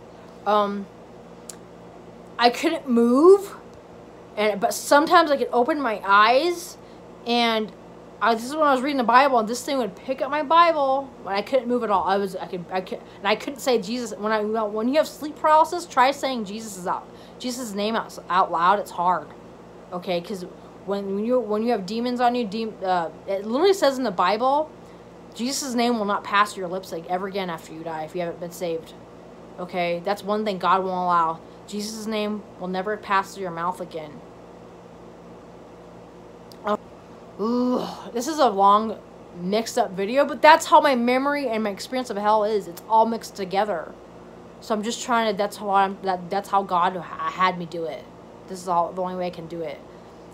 I couldn't move, but sometimes I could open my eyes, and this is when I was reading the Bible, and this thing would pick up my Bible, but I couldn't move at all. I couldn't say Jesus. When you have sleep paralysis, try saying Jesus' name out loud. It's hard, okay? Because when you have demons on you, it literally says in the Bible, Jesus' name will not pass your lips like ever again after you die if you haven't been saved. Okay, that's one thing God won't allow. Jesus' name will never pass through your mouth again. Ooh, this is a long, mixed up video, but that's how my memory and my experience of hell is. It's all mixed together. So I'm just trying to. That's how God had me do it. This is the only way I can do it.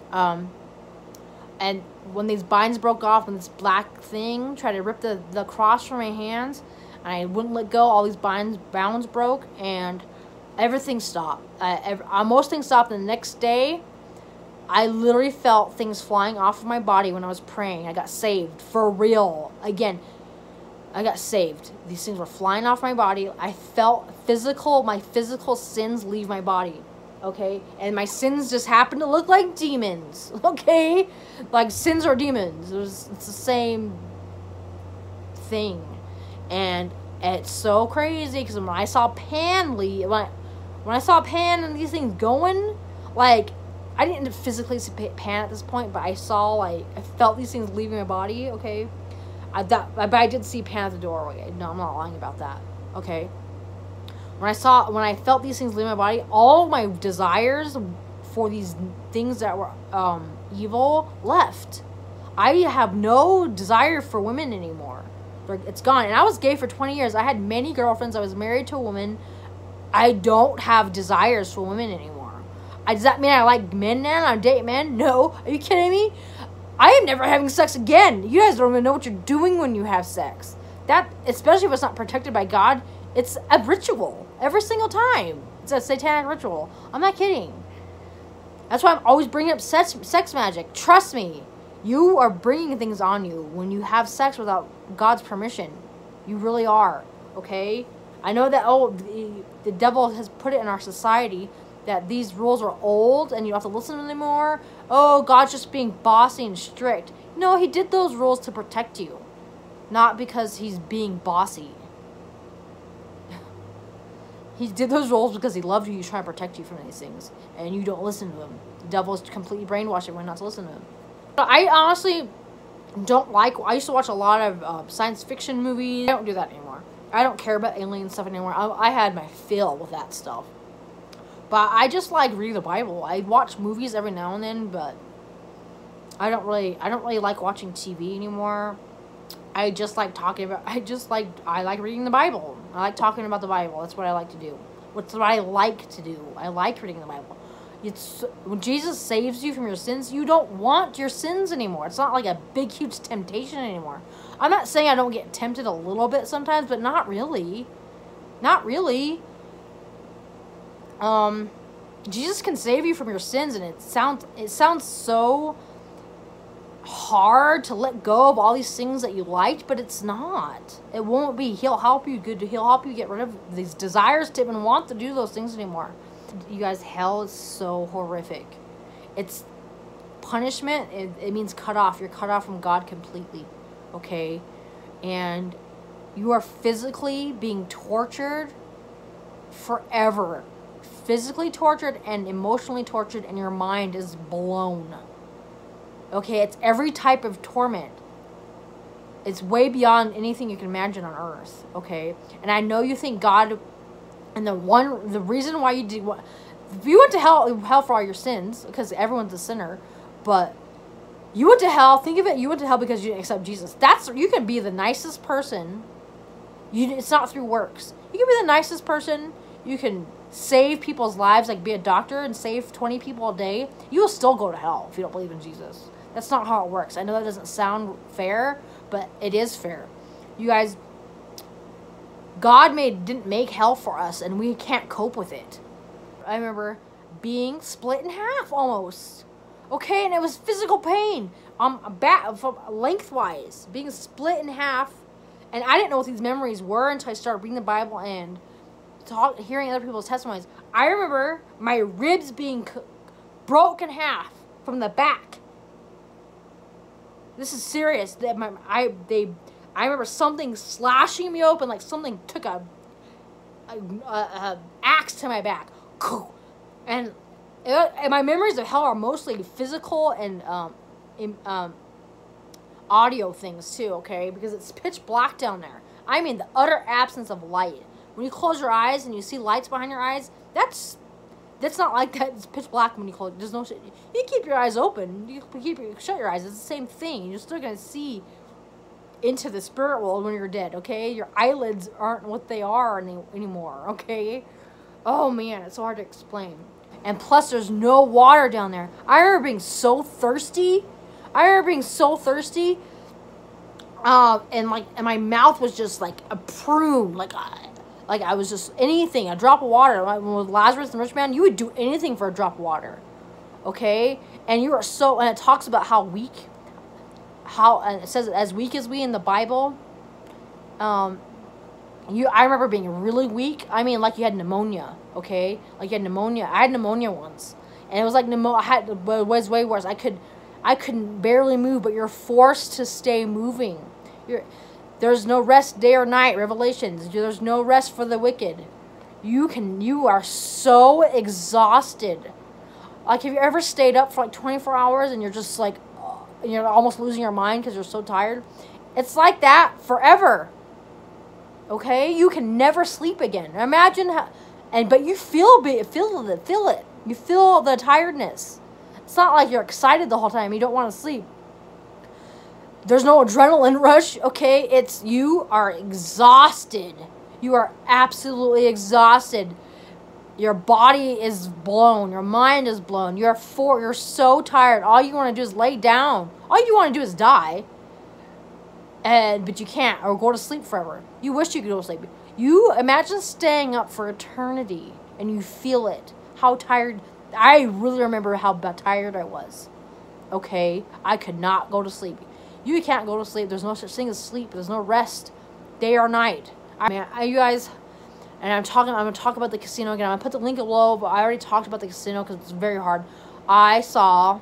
And when these binds broke off, when this black thing tried to rip the cross from my hands, and I wouldn't let go, all these bounds broke, and everything stopped. Most things stopped. And the next day, I literally felt things flying off of my body when I was praying. I got saved. For real. Again, I got saved. These things were flying off my body. I felt my physical sins leave my body. Okay? And my sins just happened to look like demons. Okay? Like sins or demons. It's the same thing. And it's so crazy because when I saw Pan leave, when I saw Pan and these things going, like, I didn't physically see Pan at this point, but I felt these things leaving my body, okay? But I did see Pan at the doorway. No, I'm not lying about that, okay? When I felt these things leaving my body, all of my desires for these things that were evil left. I have no desire for women anymore. It's gone. And I was gay for 20 years. I had many girlfriends. I was married to a woman. I don't have desires for women anymore. Does that mean I like men now? I date men? No. Are you kidding me? I am never having sex again. You guys don't even know what you're doing when you have sex. That, especially if it's not protected by God, it's a ritual. Every single time. It's a satanic ritual. I'm not kidding. That's why I'm always bringing up sex magic. Trust me. You are bringing things on you when you have sex without God's permission. You really are. Okay? I know that, the devil has put it in our society that these rules are old and you don't have to listen to them anymore. Oh, God's just being bossy and strict. No, he did those rules to protect you. Not because he's being bossy. He did those rules because he loved you. He's trying to protect you from these things. And you don't listen to him. The devil's completely brainwashed everyone not to listen to him. I honestly don't like... I used to watch a lot of science fiction movies. I don't do that anymore. I don't care about alien stuff anymore. I had my fill with that stuff. But I just like reading the Bible. I watch movies every now and then, but I don't really like watching TV anymore. I just like talking about... I like reading the Bible. I like talking about the Bible. That's what I like to do. That's what I like to do. I like reading the Bible. When Jesus saves you from your sins, you don't want your sins anymore. It's not like a big, huge temptation anymore. I'm not saying I don't get tempted a little bit sometimes, but not really. Not really. Jesus can save you from your sins, and it sounds so hard to let go of all these things that you liked, but it's not. It won't be. He'll help you get rid of these desires to even want to do those things anymore. You guys, hell is so horrific. It's punishment. It means cut off. You're cut off from God completely, okay? And you are physically being tortured forever. Physically tortured and emotionally tortured, and your mind is blown. Okay, it's every type of torment. It's way beyond anything you can imagine on earth, okay? And I know you think God... And the reason why you did what... You went to hell for all your sins, because everyone's a sinner, but you went to hell, think of it, you went to hell because you didn't accept Jesus. You can be the nicest person. It's not through works. You can be the nicest person. You can save people's lives, like be a doctor and save 20 people a day. You will still go to hell if you don't believe in Jesus. That's not how it works. I know that doesn't sound fair, but it is fair. You guys... God didn't make hell for us, and we can't cope with it. I remember being split in half almost. Okay, and it was physical pain. Lengthwise, being split in half, And I didn't know what these memories were until I started reading the Bible and hearing other people's testimonies. I remember my ribs being broken in half from the back. This is serious. I remember something slashing me open, like something took a axe to my back. And my memories of hell are mostly physical and audio things too, okay? Because it's pitch black down there. I mean, the utter absence of light. When you close your eyes and you see lights behind your eyes, that's not like that. It's pitch black when you close. There's no shit. You keep your eyes open. You shut your eyes. It's the same thing. You're still gonna see into the spirit world when you're dead, okay? Your eyelids aren't what they are anymore, okay? Oh man, it's so hard to explain. And plus, there's no water down there. I remember being so thirsty. And my mouth was just like a prune, like I was just anything, a drop of water. With Lazarus and the rich man, you would do anything for a drop of water, okay? And you are so, and it talks about how weak, and it says as weak as we in the Bible. I remember being really weak. I mean, like you had pneumonia, okay? Like you had pneumonia. I had pneumonia once, and it was like it was way worse. I couldn't barely move, but you're forced to stay moving. There's no rest day or night, Revelations. There's no rest for the wicked. You are so exhausted. Like, have you ever stayed up for like 24 hours and you're just like, and you're almost losing your mind because you're so tired? It's like that forever. Okay? You can never sleep again. Imagine how, but you feel it. You feel the tiredness. It's not like you're excited the whole time. You don't want to sleep. There's no adrenaline rush, okay? You are exhausted. You are absolutely exhausted. Your body is blown. Your mind is blown. You're so tired. All you want to do is lay down. All you want to do is die. But you can't, or go to sleep forever. You wish you could go to sleep. You imagine staying up for eternity, and you feel it. How tired. I really remember how tired I was. Okay? I could not go to sleep. You can't go to sleep. There's no such thing as sleep. There's no rest, day or night. You guys, and I'm going to talk about the casino again. I'm going to put the link below, but I already talked about the casino because it's very hard. I saw,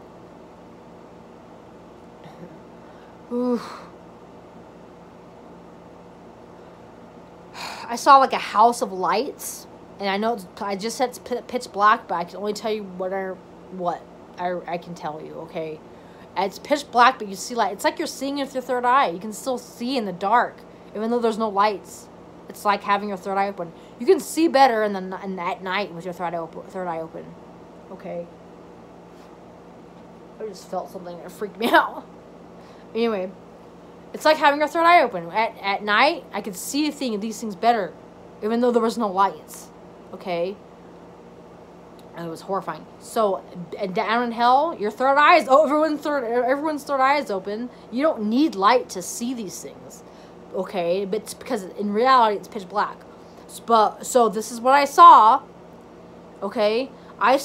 like a house of lights, and I know I just said it's pitch black, but I can only tell you what I can tell you, okay? It's pitch black, but you see light. It's like you're seeing with your third eye. You can still see in the dark, even though there's no lights. It's like having your third eye open. You can see better at night with your third eye open. Okay. I just felt something that freaked me out. Anyway, it's like having your third eye open. At night, I could see these things better, even though there was no lights. Okay. And it was horrifying. So, down in hell, your third eye is everyone's third eye is open. You don't need light to see these things, okay? But it's because in reality, it's pitch black. So this is what I saw. Okay, I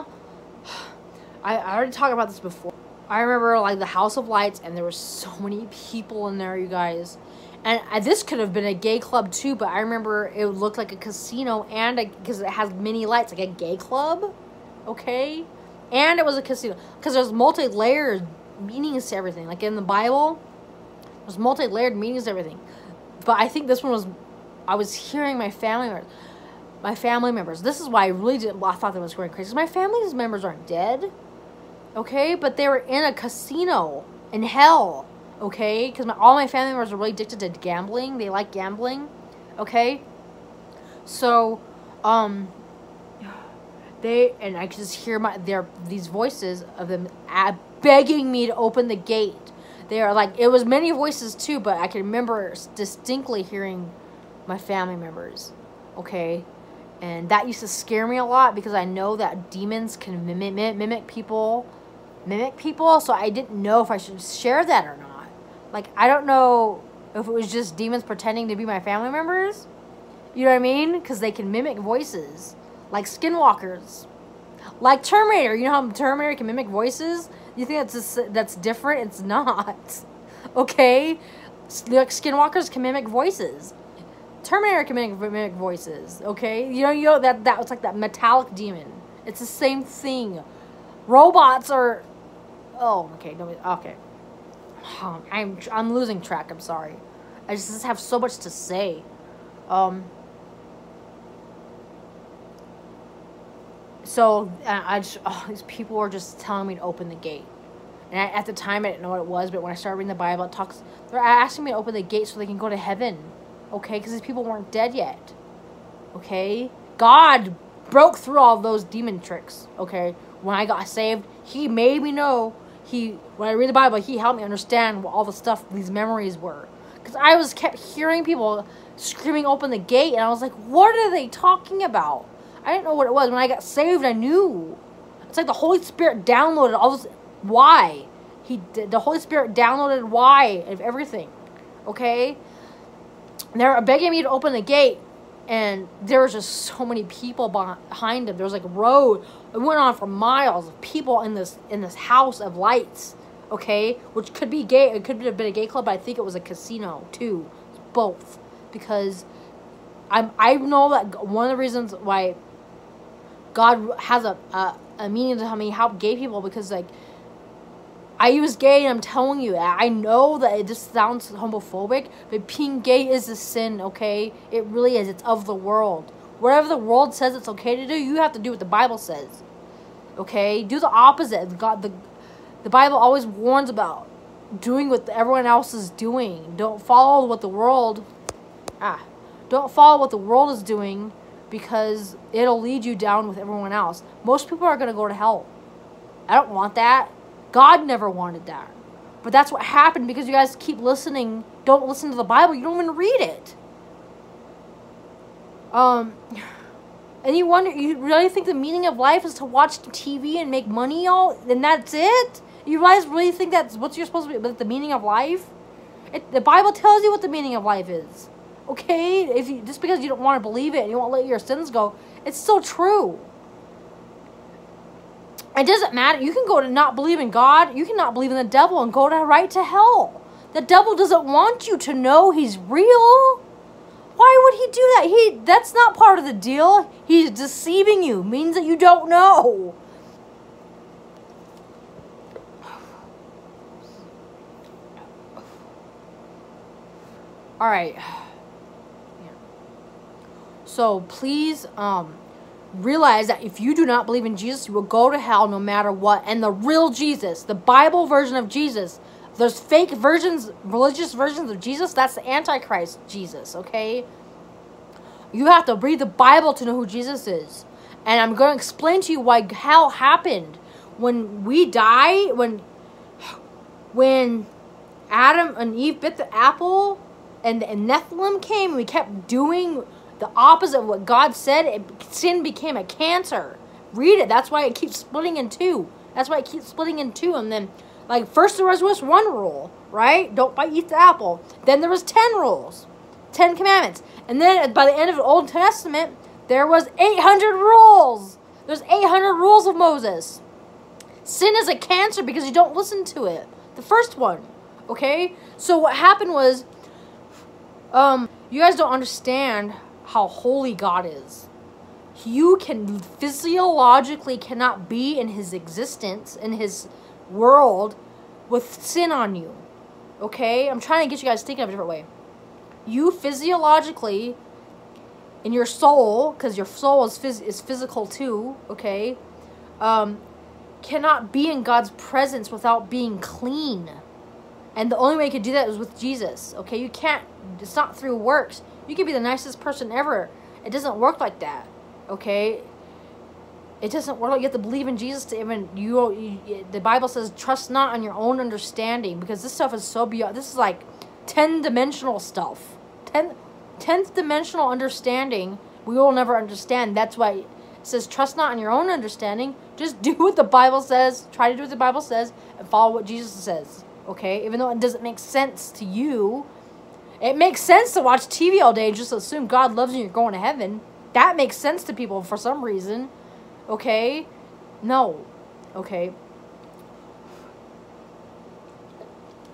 already talked about this before. I remember like the House of Lights, and there were so many people in there, you guys. And this could have been a gay club too, but I remember it looked like a casino, and because it has many lights, like a gay club, okay? And it was a casino, because there's multi-layered meanings to everything. Like in the Bible, there's multi-layered meanings to everything. But I think this one I was hearing my family members. This is why I thought that was going crazy. My family members aren't dead, okay? But they were in a casino in hell. Okay, because all my family members are really addicted to gambling. They like gambling. Okay, so and I could just hear these voices of them begging me to open the gate. They are like, it was many voices too, but I can remember distinctly hearing my family members. Okay, and that used to scare me a lot because I know that demons can mimic people. So I didn't know if I should share that or not. Like, I don't know if it was just demons pretending to be my family members. You know what I mean? Because they can mimic voices. Like skinwalkers. Like Terminator. You know how Terminator can mimic voices? You think that's different? It's not. Okay? Like Skinwalkers can mimic voices. Terminator can mimic voices, okay? You know that was like that metallic demon. It's the same thing. Robots are... Oh, okay. No, okay. I'm losing track. I'm sorry. I just have so much to say. So these people were just telling me to open the gate. And at the time, I didn't know what it was, but when I started reading the Bible, they're asking me to open the gate so they can go to heaven. Okay? Because these people weren't dead yet. Okay? God broke through all those demon tricks. Okay? When I got saved, He made me know. When I read the Bible, He helped me understand what all the stuff, these memories were. Because I kept hearing people screaming, open the gate, and I was like, what are they talking about? I didn't know what it was. When I got saved, I knew. It's like the Holy Spirit downloaded all this. Why? The Holy Spirit downloaded why of everything. Okay? And they're begging me to open the gate, and there was just so many people behind him. There was like a road. It went on for miles of people in this house of lights. Okay? Which could be gay. It could have been a gay club, but I think it was a casino too. Both. Because I know that one of the reasons why God has a meaning to me help gay people, because like I was gay, and I'm telling you, I know that it just sounds homophobic, but being gay is a sin, okay? It really is. It's of the world. Whatever the world says it's okay to do, you have to do what the Bible says. Okay? Do the opposite. The Bible always warns about doing what everyone else is doing. Don't follow what the world is doing, because it'll lead you down with everyone else. Most people are going to go to hell. I don't want that. God never wanted that. But that's what happened because you guys keep listening. Don't listen to the Bible. You don't even read it. And you wonder, you really think the meaning of life is to watch TV and make money and that's it? You guys really think that's what you're supposed to be, the meaning of life? The Bible tells you what the meaning of life is. Okay? Just because you don't want to believe it and you won't let your sins go, it's still true. It doesn't matter. You can go to not believe in God. You can not believe in the devil and go right to hell. The devil doesn't want you to know he's real. Why would he do that? That's not part of the deal. He's deceiving you. Means that you don't know. All right. So please, realize that if you do not believe in Jesus, you will go to hell no matter what. And the real Jesus, the Bible version of Jesus, there's fake versions, religious versions of Jesus, that's the Antichrist Jesus, okay? You have to read the Bible to know who Jesus is. And I'm going to explain to you why hell happened. When we die, when Adam and Eve bit the apple and Nephilim came and we kept doing the opposite of what God said, sin became a cancer. Read it. That's why it keeps splitting in two. And then, like, first there was one rule, right? Don't eat the apple. Then there was 10 rules. 10 commandments. And then by the end of the Old Testament, there was 800 rules. There's 800 rules of Moses. Sin is a cancer because you don't listen to it. The first one. Okay? So what happened was, you guys don't understand how holy God is. You physiologically cannot be in his existence, in his world, with sin on you. Okay? I'm trying to get you guys thinking of a different way. You physiologically, in your soul, because your soul is physical too, okay, cannot be in God's presence without being clean. And the only way you can do that is with Jesus. Okay? You can't, it's not through works. You can be the nicest person ever. It doesn't work like that. Okay? It doesn't work like you have to believe in Jesus to even, the Bible says, trust not on your own understanding, because this stuff is so beyond, this is like 10-dimensional stuff. 10th dimensional understanding, we will never understand. That's why it says, trust not on your own understanding. Just do what the Bible says, try to do what the Bible says, and follow what Jesus says. Okay? Even though it doesn't make sense to you, it makes sense to watch TV all day and just assume God loves you and you're going to heaven. That makes sense to people for some reason. Okay? No. Okay?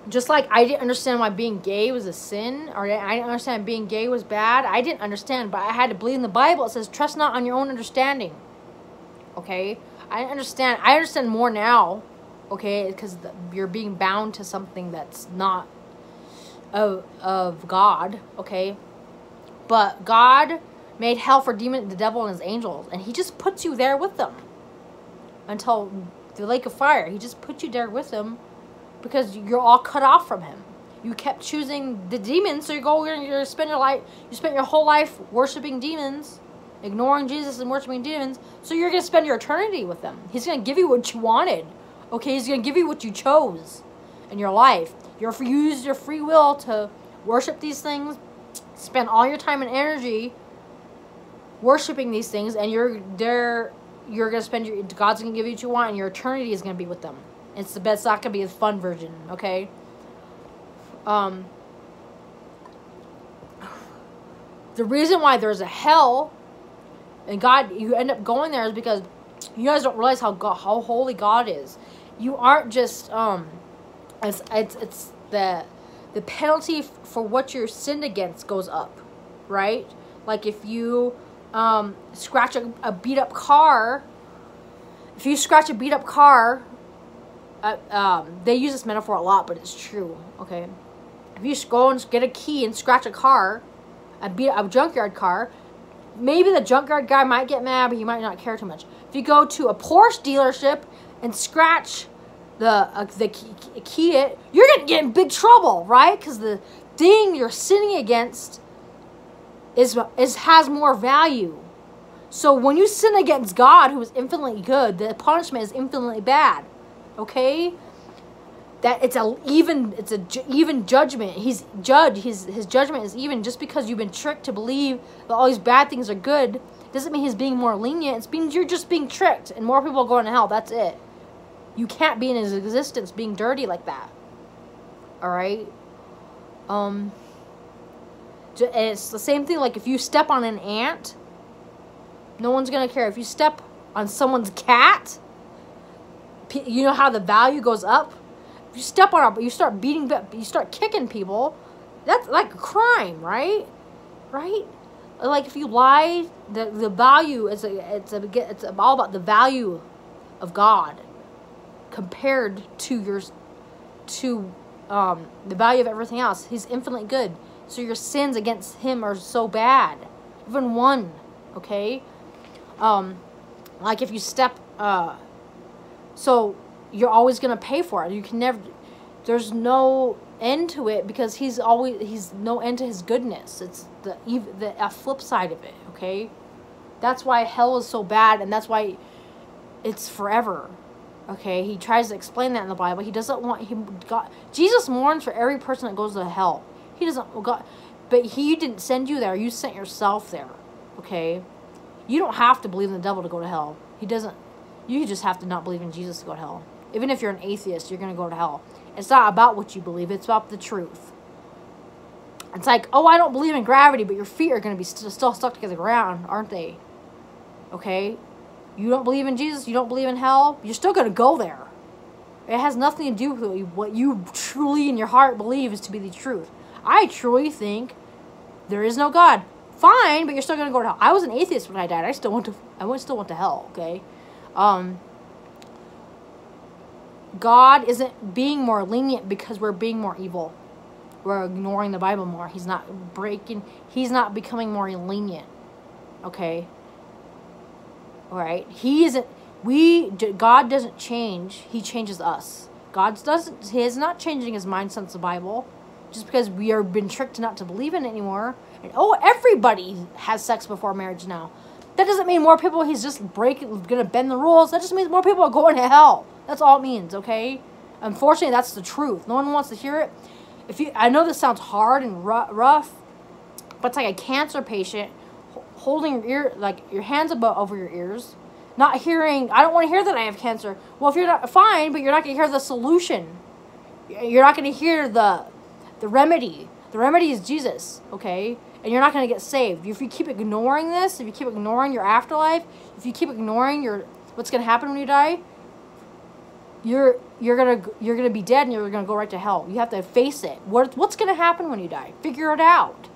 Just like I didn't understand why being gay was a sin, or I didn't understand being gay was bad. I didn't understand, but I had to believe in the Bible. It says, trust not on your own understanding. Okay? I understand. I understand more now, okay? Because you're being bound to something that's not of God, okay? But God made hell for the devil and his angels, and he just puts you there with them until the lake of fire. He just put you there with them because you're all cut off from him. You kept choosing the demons, so you spend your life, you spent your whole life worshiping demons, ignoring Jesus and worshiping demons, so you're going to spend your eternity with them. He's going to give you what you wanted, okay? He's going to give you what you chose in your life. You used your free will to worship these things, spend all your time and energy worshiping these things, and you're going to spend God's going to give you what you want, and your eternity is going to be with them. It's the best. It's not going to be a fun version, okay? The reason why there's a hell and God, you end up going there is because you guys don't realize how holy God is. You aren't just it's the penalty for what you're sinned against goes up, right? Like if you scratch a beat up car, they use this metaphor a lot, but it's true, okay? If you go and get a key and scratch a car, a junkyard car, maybe the junkyard guy might get mad, but he might not care too much. If you go to a Porsche dealership and scratch the key, you're gonna get in big trouble, right? Because the thing you're sinning against has more value. So when you sin against God, who is infinitely good, the punishment is infinitely bad. Okay, that it's a even judgment. His judgment is even. Just because you've been tricked to believe that all these bad things are good doesn't mean he's being more lenient. It means you're just being tricked, and more people are going to hell. That's it. You can't be in his existence being dirty like that. All right. It's the same thing. Like if you step on an ant, no one's gonna care. If you step on someone's cat, you know how the value goes up. If you step on it, you start kicking people. That's like a crime, right? Right? Like if you lie, the value it's all about the value of God compared to the value of everything else. He's infinitely good, so your sins against him are so bad, even one. Okay, like if you step, so you're always gonna pay for it. You can never. There's no end to it because he's no end to his goodness. It's the flip side of it. Okay, that's why hell is so bad, and that's why it's forever. Okay, he tries to explain that in the Bible. He doesn't want Jesus mourns for every person that goes to hell. He doesn't but he didn't send you there. You sent yourself there. Okay, you don't have to believe in the devil to go to hell. He doesn't. You just have to not believe in Jesus to go to hell. Even if you're an atheist, you're going to go to hell. It's not about what you believe. It's about the truth. It's like, oh, I don't believe in gravity, but your feet are going to be still stuck to the ground, aren't they? Okay? You don't believe in Jesus. You don't believe in hell. You're still going to go there. It has nothing to do with what you truly in your heart believe is to be the truth. I truly think there is no God. Fine, but you're still going to go to hell. I was an atheist when I died. I still went to hell, okay? God isn't being more lenient because we're being more evil. We're ignoring the Bible more. He's not becoming more lenient. Okay? Alright? God doesn't change. He changes us. He is not changing his mind since the Bible. Just because we are been tricked not to believe in it anymore. And, everybody has sex before marriage now. That doesn't mean more people, he's just gonna bend the rules. That just means more people are going to hell. That's all it means, okay? Unfortunately, that's the truth. No one wants to hear it. I know this sounds hard and rough, but it's like a cancer patient holding your ear, like your hands over your ears, not hearing. I don't want to hear that I have cancer. Well, if you're not fine, but you're not going to hear the solution. You're not going to hear the remedy. The remedy is Jesus, okay? And you're not going to get saved. If you keep ignoring this, if you keep ignoring your afterlife, if you keep ignoring what's going to happen when you die, you're gonna be dead and you're gonna go right to hell. You have to face it. What's gonna happen when you die? Figure it out.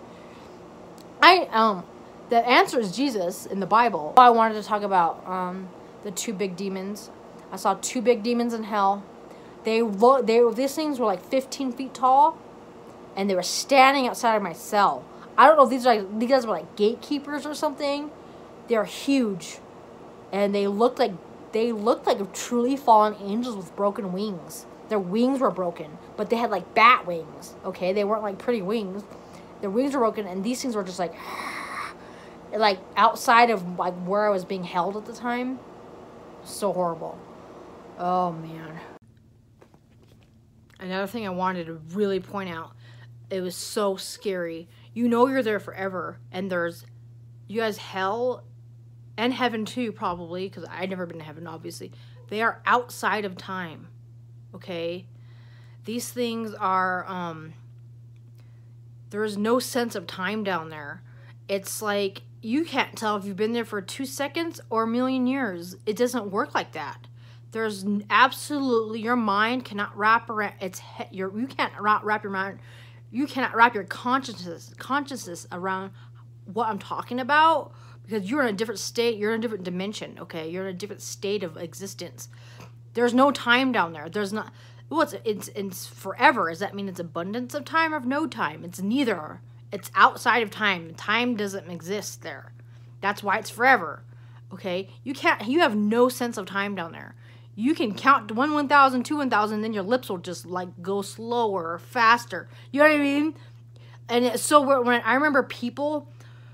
The answer is Jesus in the Bible. I wanted to talk about the two big demons. I saw two big demons in hell. These things were like 15 feet tall, and they were standing outside of my cell. I don't know if these guys were like gatekeepers or something. They're huge, and they looked like truly fallen angels with broken wings. Their wings were broken, but they had like bat wings. Okay, they weren't like pretty wings. Their wings were broken, and these things were just like outside of like where I was being held at the time. So horrible. Oh man. Another thing I wanted to really point out, it was so scary. You know you're there forever, and there's, you guys, hell and heaven too, probably, because I've never been to heaven, obviously. They are outside of time, okay? These things are, there is no sense of time down there. It's like, you can't tell if you've been there for 2 seconds or a million years. It doesn't work like that. There's absolutely, your mind cannot wrap around, you can't wrap your mind, you cannot wrap your consciousness around what I'm talking about, because you're in a different state, you're in a different dimension, okay? You're in a different state of existence. There's no time down there. There's not, well, it's forever. Does that mean it's abundance of time or no time? It's neither. It's outside of time. Time doesn't exist there. That's why it's forever, okay? You have no sense of time down there. You can count 1, 1,000, 2, 1,000, then your lips will just like go slower or faster. You know what I mean? And it's so weird. When I remember people,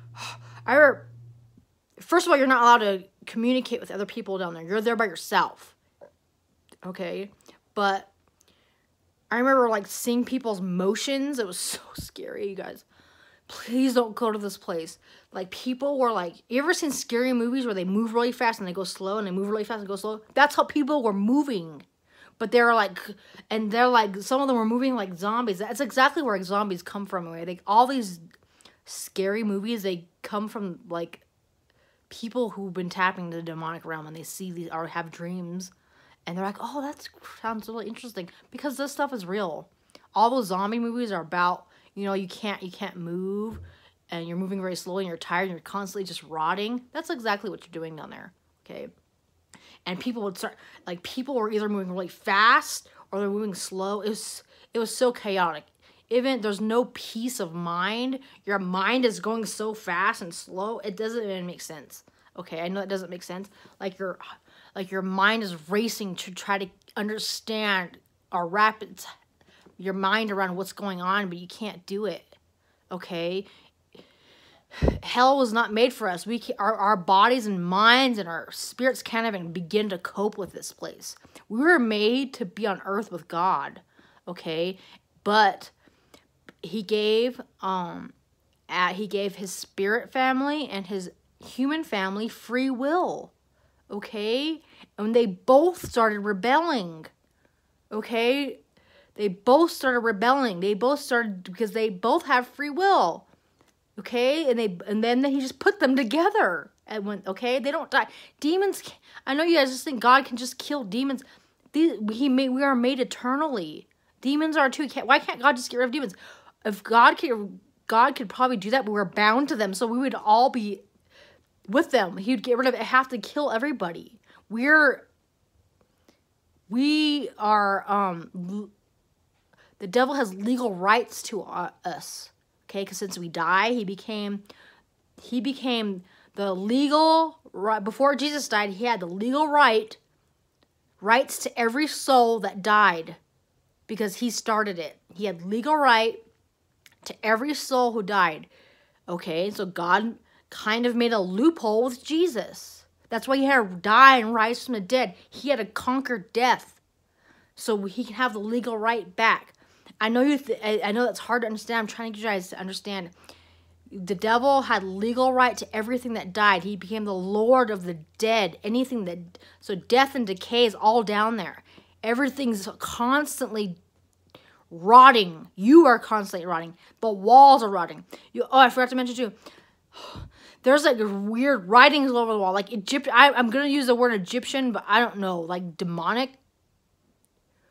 first of all, you're not allowed to communicate with other people down there. You're there by yourself. Okay? But I remember like seeing people's motions. It was so scary, you guys. Please don't go to this place. Like, people were like, you ever seen scary movies where they move really fast and they go slow, and they move really fast and go slow? That's how people were moving. But they're like, some of them were moving like zombies. That's exactly where zombies come from. Like, all these scary movies, they come from like people who've been tapping the demonic realm, and they see these or have dreams, and they're like, oh, that sounds really interesting, because this stuff is real. All those zombie movies are about, you know, you can't move, and you're moving very slowly, and you're tired, and you're constantly just rotting. That's exactly what you're doing down there, okay? And people would start, like, people were either moving really fast or they're moving slow. It was so chaotic. Even there's no peace of mind. Your mind is going so fast and slow. It doesn't even make sense. Okay, I know it doesn't make sense. Like your mind is racing to try to understand or wrap your mind around what's going on, but you can't do it. Okay? Hell was not made for us. Our bodies and minds and our spirits can't even begin to cope with this place. We were made to be on earth with God. Okay? But he gave his spirit family and his human family free will. Okay? And they both started rebelling. Okay? They both started rebelling. They both started because they both have free will. Okay? And then he just put them together. And they don't die. Demons, I know you guys just think God can just kill demons. We are made eternally. Demons are too. Why can't God just get rid of demons? If God could probably do that, but we're bound to them, so we would all be with them. He'd get rid of it, have to kill everybody. We are the devil has legal rights to us. Okay, because since we die, he became the legal right. Before Jesus died, he had the legal rights to every soul that died, because he started it. He had legal right to every soul who died. Okay, so God kind of made a loophole with Jesus. That's why he had to die and rise from the dead. He had to conquer death, so he can have the legal right back. I know I know that's hard to understand. I'm trying to get you guys to understand. The devil had legal right to everything that died. He became the Lord of the dead. So death and decay is all down there. Everything's constantly rotting. You are constantly rotting. The walls are rotting. I forgot to mention too. There's like weird writings all over the wall. Like I'm going to use the word Egyptian, but I don't know. Like demonic.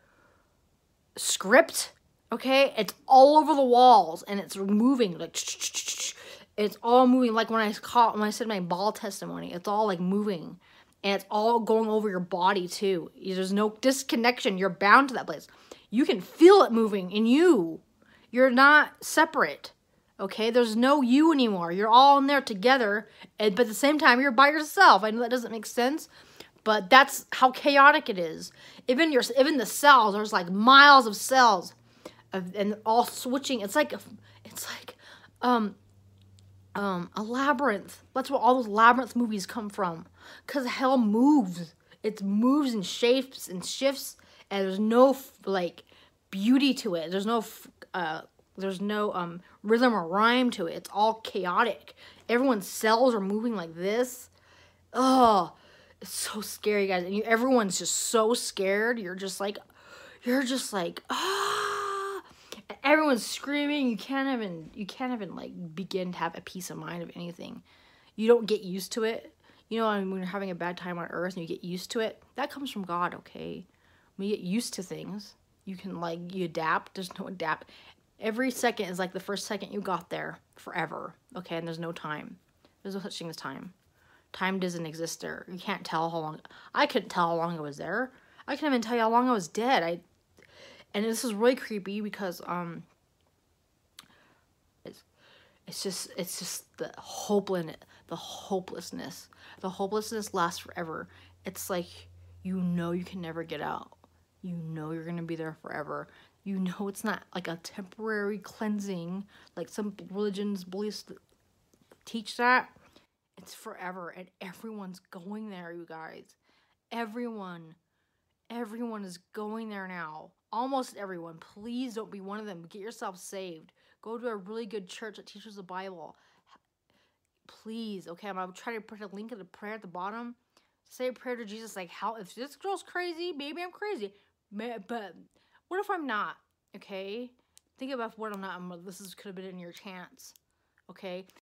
script, okay? It's all over the walls, and it's moving, like, it's all moving. Like when I said my ball testimony, it's all like moving, and it's all going over your body too. There's no disconnection. You're bound to that place. You can feel it moving in you. You're not separate, okay? There's no you anymore. You're all in there together, but at the same time, you're by yourself. I know that doesn't make sense, but that's how chaotic it is. Even the cells, there's like miles of cells, and all switching. It's like a labyrinth. That's where all those labyrinth movies come from. Cause hell moves. It moves and shapes and shifts, and there's no like beauty to it. There's no rhythm or rhyme to it. It's all chaotic. Everyone's cells are moving like this. Oh, it's so scary, guys. And everyone's just so scared. You're just like, ah. And everyone's screaming. You can't even like begin to have a peace of mind of anything. You don't get used to it. You know, when you're having a bad time on earth and you get used to it, that comes from God, okay? When you get used to things, you adapt. There's no adapt. Every second is like the first second you got there forever, okay? And there's no time. There's no such thing as time. Time doesn't exist there. You can't tell how long. I couldn't tell how long I was there. I couldn't even tell you how long I was dead. And this is really creepy because it's just the hopelessness. The hopelessness lasts forever. It's like you can never get out. You know you're gonna be there forever. You know it's not like a temporary cleansing like some religions, beliefs teach that. It's forever, and everyone's going there, you guys. Everyone is going there now. Almost everyone. Please don't be one of them. Get yourself saved. Go to a really good church that teaches the Bible. Please, okay? I'm going to try to put a link of the prayer at the bottom. Say a prayer to Jesus, like, how if this girl's crazy, maybe I'm crazy. But what if I'm not, okay? Think about what I'm not. This could have been in your chance, okay?